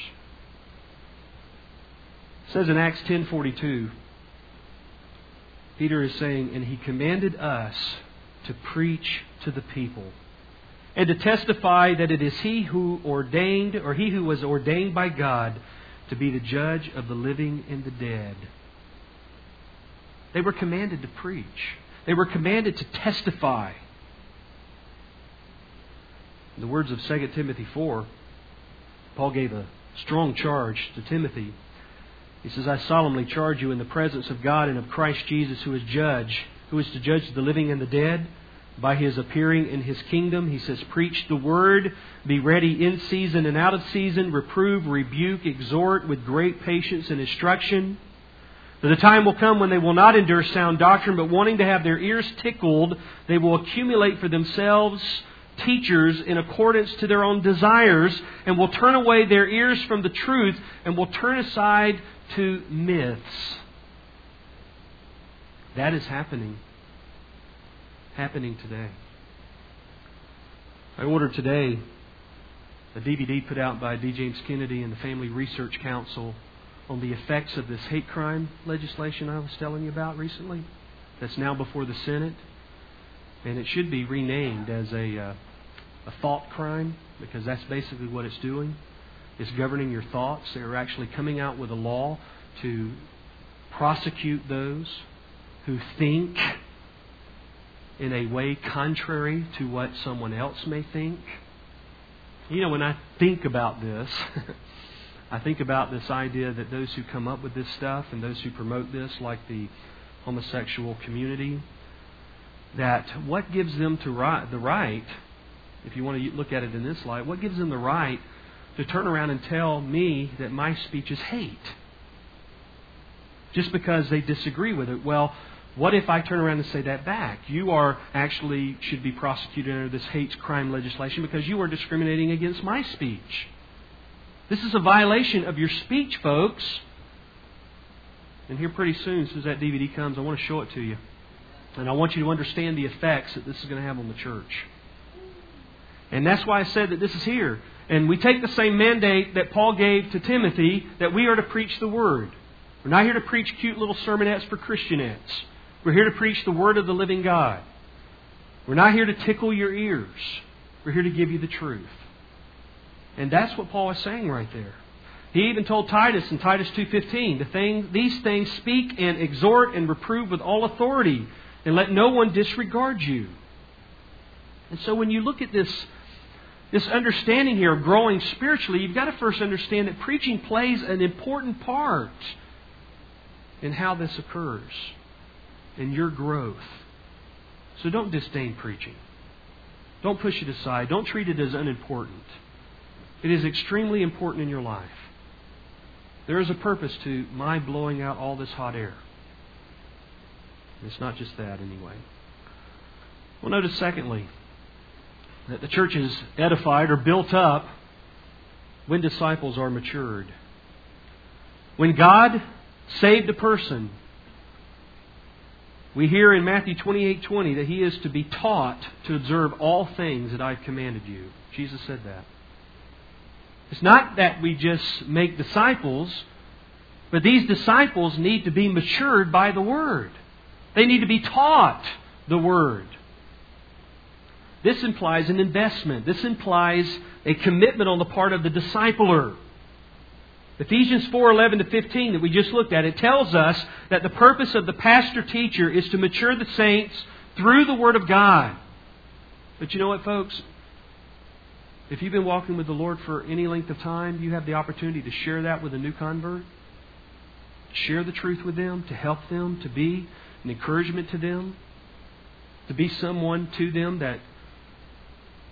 [SPEAKER 1] It says in Acts ten forty-two, Peter is saying, and he commanded us to preach to the people and to testify that it is he who ordained, or he who was ordained by God to be the judge of the living and the dead. They were commanded to preach. They were commanded to testify. In the words of Second Timothy four, Paul gave a strong charge to Timothy. He says, I solemnly charge you in the presence of God and of Christ Jesus, who is judge, who is to judge the living and the dead, by His appearing in His kingdom. He says, preach the word, be ready in season and out of season, reprove, rebuke, exhort with great patience and instruction. For the time will come when they will not endure sound doctrine, but wanting to have their ears tickled, they will accumulate for themselves teachers in accordance to their own desires, and will turn away their ears from the truth, and will turn aside to myths. That is happening. Happening today. I ordered today a D V D put out by D. James Kennedy and the Family Research Council on the effects of this hate crime legislation I was telling you about recently. That's now before the Senate. And it should be renamed as a, uh, a thought crime, because that's basically what it's doing. It's governing your thoughts. They're actually coming out with a law to prosecute those who think in a way contrary to what someone else may think. You know, when I think about this, I think about this idea that those who come up with this stuff and those who promote this, like the homosexual community, that what gives them to right, the right, if you want to look at it in this light, what gives them the right to turn around and tell me that my speech is hate? Just because they disagree with it. Well, what if I turn around and say that back? You are actually should be prosecuted under this hate crime legislation because you are discriminating against my speech. This is a violation of your speech, folks. And here pretty soon, as soon as that D V D comes, I want to show it to you. And I want you to understand the effects that this is going to have on the church. And that's why I said that this is here. And we take the same mandate that Paul gave to Timothy, that we are to preach the Word. We're not here to preach cute little sermonettes for Christianettes. We're here to preach the Word of the living God. We're not here to tickle your ears. We're here to give you the truth. And that's what Paul is saying right there. He even told Titus in Titus two fifteen, the thing, these things speak and exhort and reprove with all authority, and let no one disregard you. And so when you look at this, this understanding here of growing spiritually, you've got to first understand that preaching plays an important part in how this occurs, in your growth. So don't disdain preaching. Don't push it aside. Don't treat it as unimportant. It is extremely important in your life. There is a purpose to my blowing out all this hot air. It's not just that anyway. Well, notice secondly, that the church is edified or built up when disciples are matured. When God saved a person, we hear in Matthew twenty-eight twenty that He is to be taught to observe all things that I've commanded you. Jesus said that. It's not that we just make disciples, but these disciples need to be matured by the Word. They need to be taught the Word. This implies an investment. This implies a commitment on the part of the discipler. Ephesians four eleven to fifteen that we just looked at, it tells us that the purpose of the pastor-teacher is to mature the saints through the Word of God. But you know what, folks? If you've been walking with the Lord for any length of time, you have the opportunity to share that with a new convert. Share the truth with them, to help them, to be an encouragement to them, to be someone to them that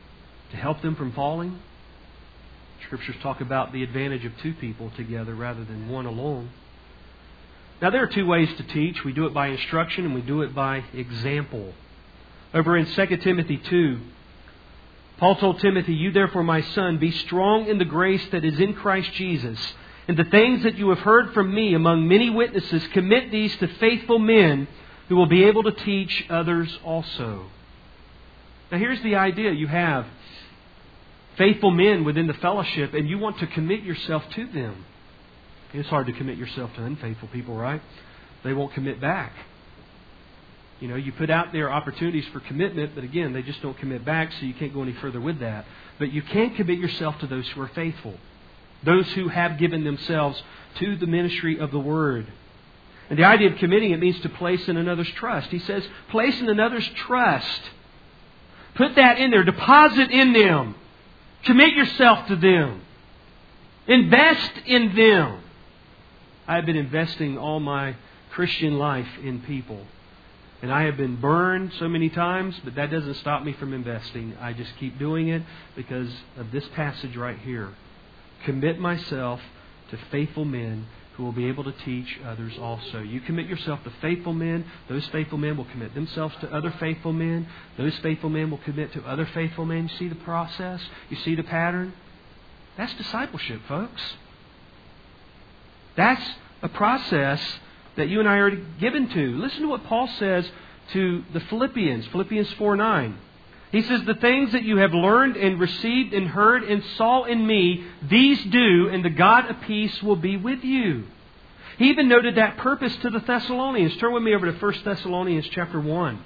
[SPEAKER 1] to help them from falling. Scriptures talk about the advantage of two people together rather than one alone. Now, there are two ways to teach. We do it by instruction and we do it by example. Over in Second Timothy two, Paul told Timothy, "You therefore, my son, be strong in the grace that is in Christ Jesus. And the things that you have heard from me among many witnesses, commit these to faithful men who will be able to teach others also." Now, here's the idea. You have faithful men within the fellowship, and you want to commit yourself to them. It's hard to commit yourself to unfaithful people, right? They won't commit back. You know, you put out there opportunities for commitment, but again, they just don't commit back, so you can't go any further with that. But you can commit yourself to those who are faithful, those who have given themselves to the ministry of the Word. And the idea of committing, it means to place in another's trust. He says, place in another's trust. Put that in there. Deposit in them. Commit yourself to them. Invest in them. I have been investing all my Christian life in people. And I have been burned so many times, but that doesn't stop me from investing. I just keep doing it because of this passage right here. Commit myself to faithful men who will be able to teach others also. You commit yourself to faithful men. Those faithful men will commit themselves to other faithful men. Those faithful men will commit to other faithful men. You see the process? You see the pattern? That's discipleship, folks. That's a process that you and I are given to. Listen to what Paul says to the Philippians, Philippians four nine. He says, "The things that you have learned and received and heard and saw in me, these do, and the God of peace will be with you." He even noted that purpose to the Thessalonians. Turn with me over to First Thessalonians chapter one.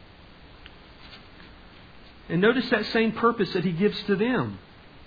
[SPEAKER 1] And notice that same purpose that he gives to them.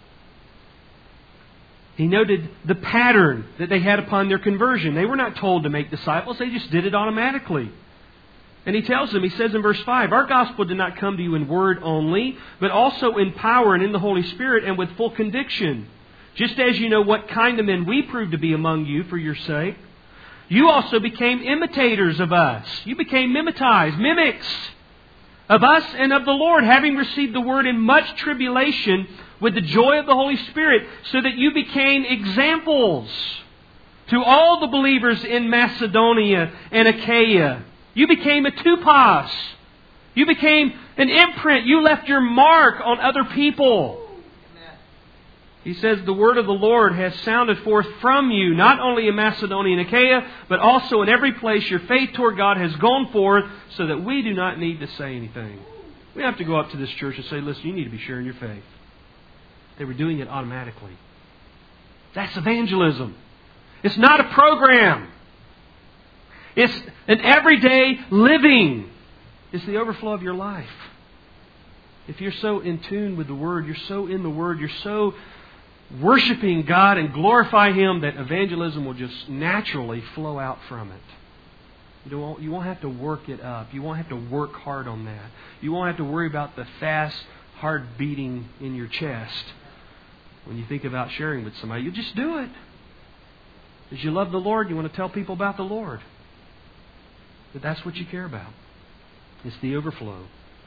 [SPEAKER 1] He noted the pattern that they had upon their conversion. They were not told to make disciples. They just did it automatically. And he tells them, he says in verse five, "Our gospel did not come to you in word only, but also in power and in the Holy Spirit and with full conviction. Just as you know what kind of men we proved to be among you for your sake. You also became imitators of us." You became mimetized, mimics of us and of the Lord, having received the word in much tribulation with the joy of the Holy Spirit, so that you became examples to all the believers in Macedonia and Achaia. You became a tupos. You became an imprint. You left your mark on other people. Amen. He says the word of the Lord has sounded forth from you, not only in Macedonia and Achaia, but also in every place your faith toward God has gone forth, so that we do not need to say anything. We have to go up to this church and say, "Listen, you need to be sharing your faith." They were doing it automatically. That's evangelism. It's not a program. It's an everyday living. It's the overflow of your life. If you're so in tune with the Word, you're so in the Word, you're so worshiping God and glorify Him, that evangelism will just naturally flow out from it. You won't, you won't have to work it up. You won't have to work hard on that. You won't have to worry about the fast heart beating in your chest when you think about sharing with somebody. You just do it. As you love the Lord, you want to tell people about the Lord. But that's what you care about. It's the overflow.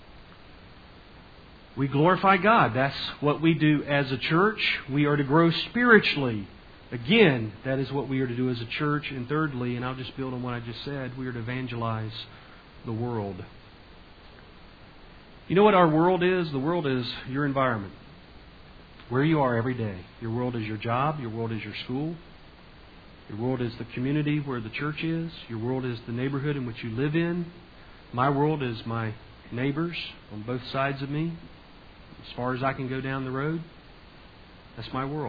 [SPEAKER 1] We glorify God. That's what we do as a church. We are to grow spiritually. Again, that is what we are to do as a church. And thirdly, and I'll just build on what I just said, we are to evangelize the world. You know what our world is? The world is your environment. Where you are every day. Your world is your job. Your world is your school. Your world is the community where the church is. Your world is the neighborhood in which you live in. My world is my neighbors on both sides of me. As far as I can go down the road, that's my world.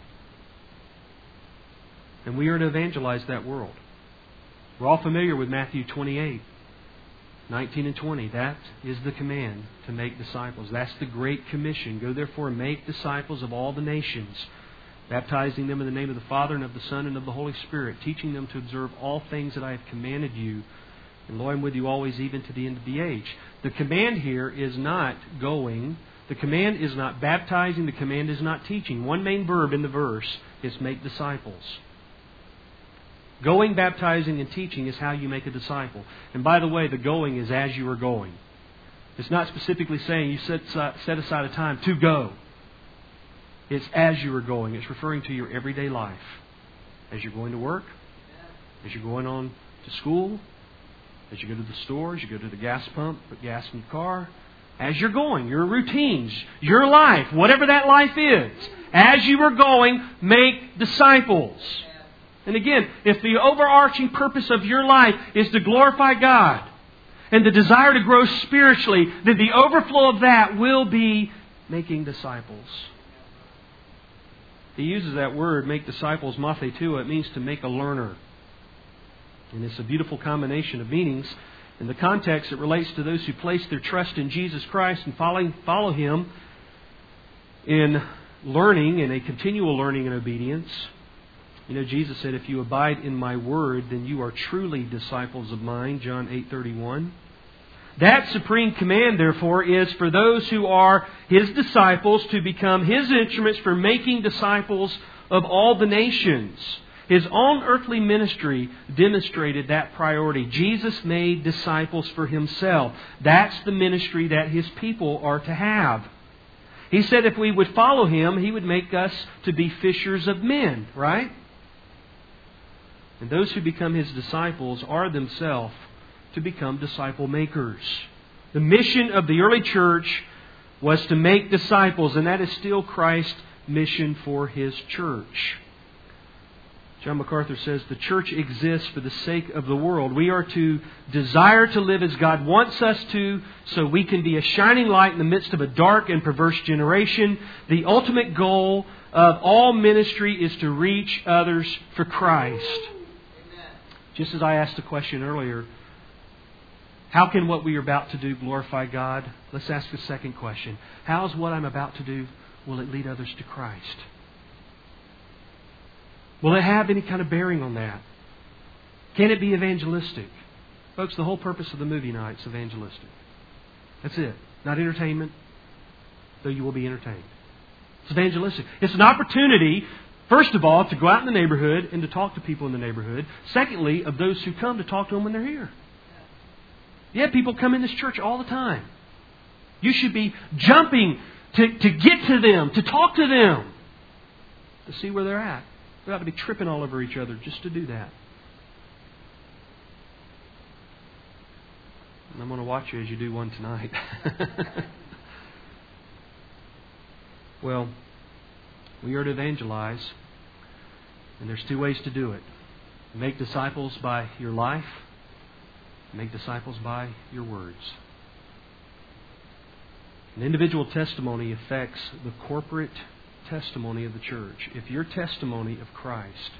[SPEAKER 1] And we are to evangelize that world. We're all familiar with Matthew twenty-eight, nineteen and twenty. That is the command to make disciples. That's the Great Commission. Go therefore and make disciples of all the nations, baptizing them in the name of the Father and of the Son and of the Holy Spirit, teaching them to observe all things that I have commanded you. And lo, I'm with you always, even to the end of the age. The command here is not going. The command is not baptizing. The command is not teaching. One main verb in the verse is make disciples. Going, baptizing, and teaching is how you make a disciple. And by the way, the going is as you are going. It's not specifically saying you set, set aside a time to go. It's as you are going. It's referring to your everyday life. As you're going to work, as you're going on to school, as you go to the store, as you go to the gas pump, put gas in your car. As you're going, your routines, your life, whatever that life is. As you are going, make disciples. And again, if the overarching purpose of your life is to glorify God and the desire to grow spiritually, then the overflow of that will be making disciples. He uses that word, make disciples, mathetua. It means to make a learner. And it's a beautiful combination of meanings. In the context, it relates to those who place their trust in Jesus Christ and follow, follow Him in learning, in a continual learning and obedience. You know, Jesus said, if you abide in my word, then you are truly disciples of mine, John eight thirty-one. That supreme command, therefore, is for those who are His disciples to become His instruments for making disciples of all the nations. His own earthly ministry demonstrated that priority. Jesus made disciples for Himself. That's the ministry that His people are to have. He said if we would follow Him, He would make us to be fishers of men, right? And those who become His disciples are themselves to become disciple makers. The mission of the early church was to make disciples, and that is still Christ's mission for His church. John MacArthur says, the church exists for the sake of the world. We are to desire to live as God wants us to, so we can be a shining light in the midst of a dark and perverse generation. The ultimate goal of all ministry is to reach others for Christ. Amen. Just as I asked the question earlier, how can what we are about to do glorify God? Let's ask the second question. How is what I'm about to do, will it lead others to Christ? Will it have any kind of bearing on that? Can it be evangelistic? Folks, the whole purpose of the movie night is evangelistic. That's it. Not entertainment, though you will be entertained. It's evangelistic. It's an opportunity, first of all, to go out in the neighborhood and to talk to people in the neighborhood. Secondly, of those who come, to talk to them when they're here. Yeah, people come in this church all the time. You should be jumping to, to get to them, to talk to them, to see where they're at. We ought to be tripping all over each other just to do that. And I'm going to watch you as you do one tonight. Well, we are to evangelize, and there's two ways to do it. Make disciples by your life. Make disciples by your words. An individual testimony affects the corporate testimony of the church. If your testimony of Christ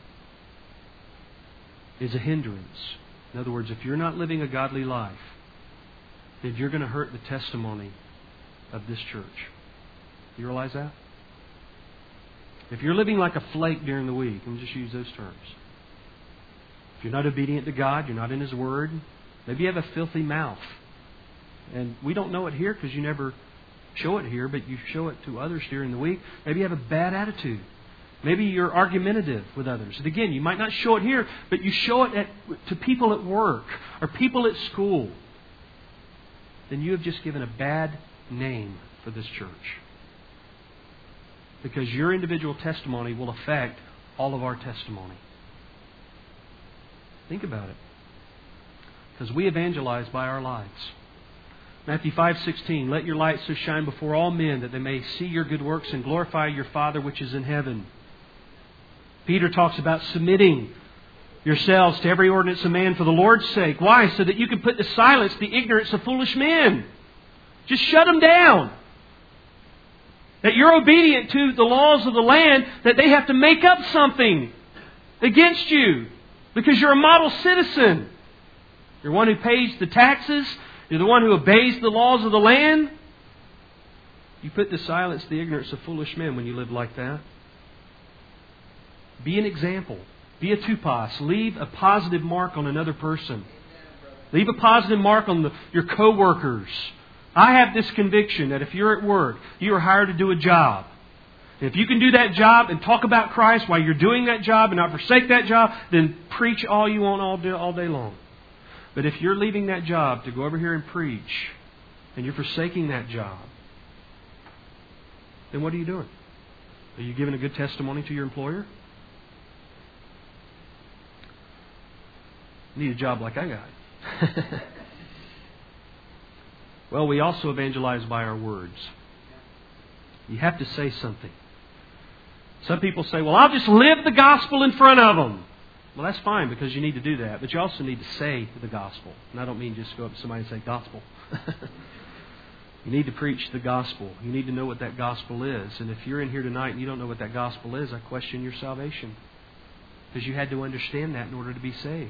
[SPEAKER 1] is a hindrance, in other words, if you're not living a godly life, then you're going to hurt the testimony of this church. You realize that? If you're living like a flake during the week, let me just use those terms. If you're not obedient to God, you're not in His Word, maybe you have a filthy mouth. And we don't know it here because you never show it here, but you show it to others during the week. Maybe you have a bad attitude. Maybe you're argumentative with others. And again, you might not show it here, but you show it at, to people at work or people at school. Then you have just given a bad name for this church. Because your individual testimony will affect all of our testimony. Think about it. Because we evangelize by our lives. Matthew five sixteen, let your light so shine before all men that they may see your good works and glorify your Father which is in heaven. Peter talks about submitting yourselves to every ordinance of man for the Lord's sake. Why? So that you can put to silence the ignorance of foolish men. Just shut them down. That you're obedient to the laws of the land, that they have to make up something against you because you're a model citizen. You're one who pays the taxes. You're the one who obeys the laws of the land. You put to silence the ignorance of foolish men when you live like that. Be an example. Be a tupos. Leave a positive mark on another person. Leave a positive mark on the, your co-workers. I have this conviction that if you're at work, you are hired to do a job. If you can do that job and talk about Christ while you're doing that job and not forsake that job, then preach all you want all day, all day long. But if you're leaving that job to go over here and preach and you're forsaking that job, then what are you doing? Are you giving a good testimony to your employer? You need a job like I got. Well, we also evangelize by our words. You have to say something. Some people say, well, I'll just live the gospel in front of them. Well, that's fine because you need to do that. But you also need to say the gospel. And I don't mean just go up to somebody and say gospel. You need to preach the gospel. You need to know what that gospel is. And if you're in here tonight and you don't know what that gospel is, I question your salvation. Because you had to understand that in order to be saved.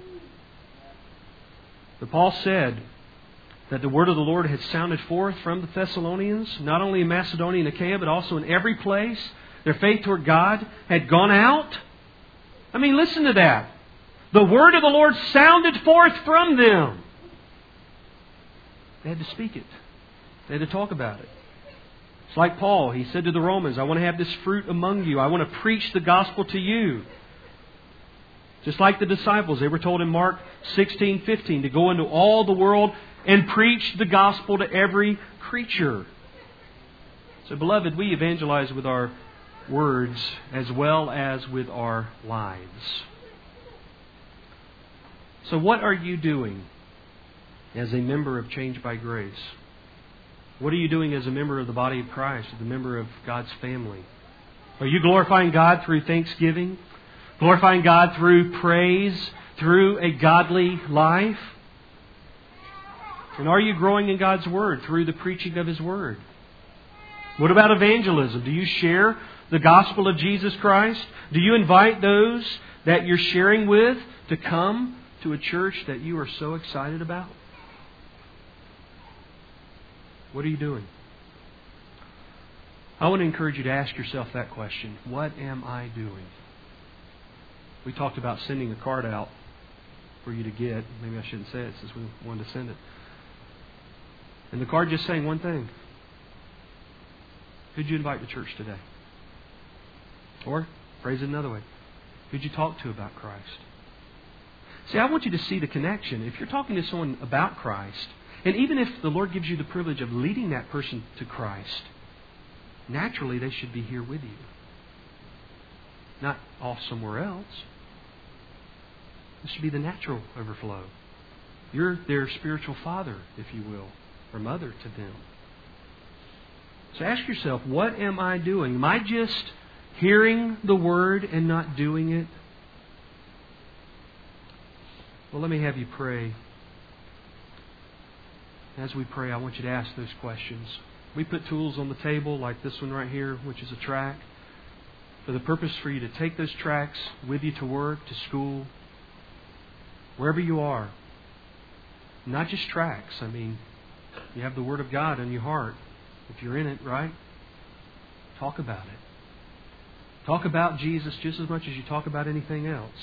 [SPEAKER 1] But Paul said that the word of the Lord had sounded forth from the Thessalonians, not only in Macedonia and Achaia, but also in every place. Their faith toward God had gone out. I mean, listen to that. The word of the Lord sounded forth from them. They had to speak it. They had to talk about it. It's like Paul. He said to the Romans, I want to have this fruit among you. I want to preach the gospel to you. Just like the disciples, they were told in Mark sixteen fifteen to go into all the world and preach the gospel to every creature. So, beloved, we evangelize with our words as well as with our lives. So what are you doing as a member of Changed by Grace? What are you doing as a member of the body of Christ, as a member of God's family? Are you glorifying God through thanksgiving? Glorifying God through praise, through a godly life? And are you growing in God's Word through the preaching of His Word? What about evangelism? Do you share the gospel of Jesus Christ? Do you invite those that you're sharing with to come to a church that you are so excited about? What are you doing? I want to encourage you to ask yourself that question. What am I doing? We talked about sending a card out for you to get. Maybe I shouldn't say it since we wanted to send it. And the card just saying one thing. Who'd you invite to church today? Or, phrase it another way, who'd you talk to about Christ? See, I want you to see the connection. If you're talking to someone about Christ, and even if the Lord gives you the privilege of leading that person to Christ, naturally they should be here with you. Not off somewhere else. This should be the natural overflow. You're their spiritual father, if you will, or mother to them. So ask yourself, what am I doing? Am I just hearing the Word and not doing it? Well, let me have you pray. As we pray, I want you to ask those questions. We put tools on the table like this one right here, which is a tract, for the purpose for you to take those tracts with you to work, to school, wherever you are. Not just tracts. I mean, you have the Word of God in your heart. If you're in it, right? Talk about it. Talk about Jesus just as much as you talk about anything else.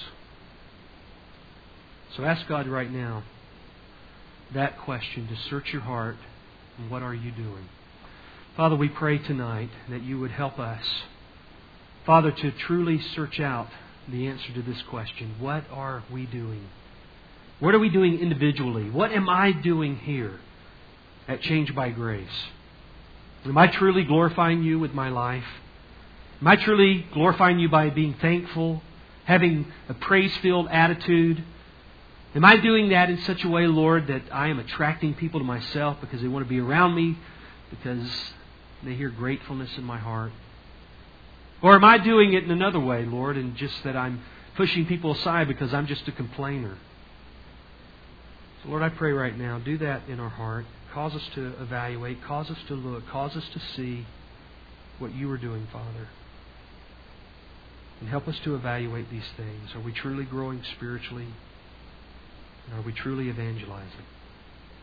[SPEAKER 1] So ask God right now that question to search your heart. And what are you doing? Father, we pray tonight that you would help us, Father, to truly search out the answer to this question. What are we doing? What are we doing individually? What am I doing here at Changed by Grace? Am I truly glorifying you with my life? Am I truly glorifying you by being thankful, having a praise-filled attitude? Am I doing that in such a way, Lord, that I am attracting people to myself because they want to be around me, because they hear gratefulness in my heart? Or am I doing it in another way, Lord, and just that I'm pushing people aside because I'm just a complainer? So, Lord, I pray right now, do that in our heart. Cause us to evaluate, cause us to look, cause us to see what you are doing, Father. And help us to evaluate these things. Are we truly growing spiritually? And are we truly evangelizing?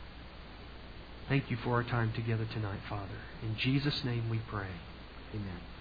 [SPEAKER 1] Thank you for our time together tonight, Father. In Jesus' name we pray. Amen.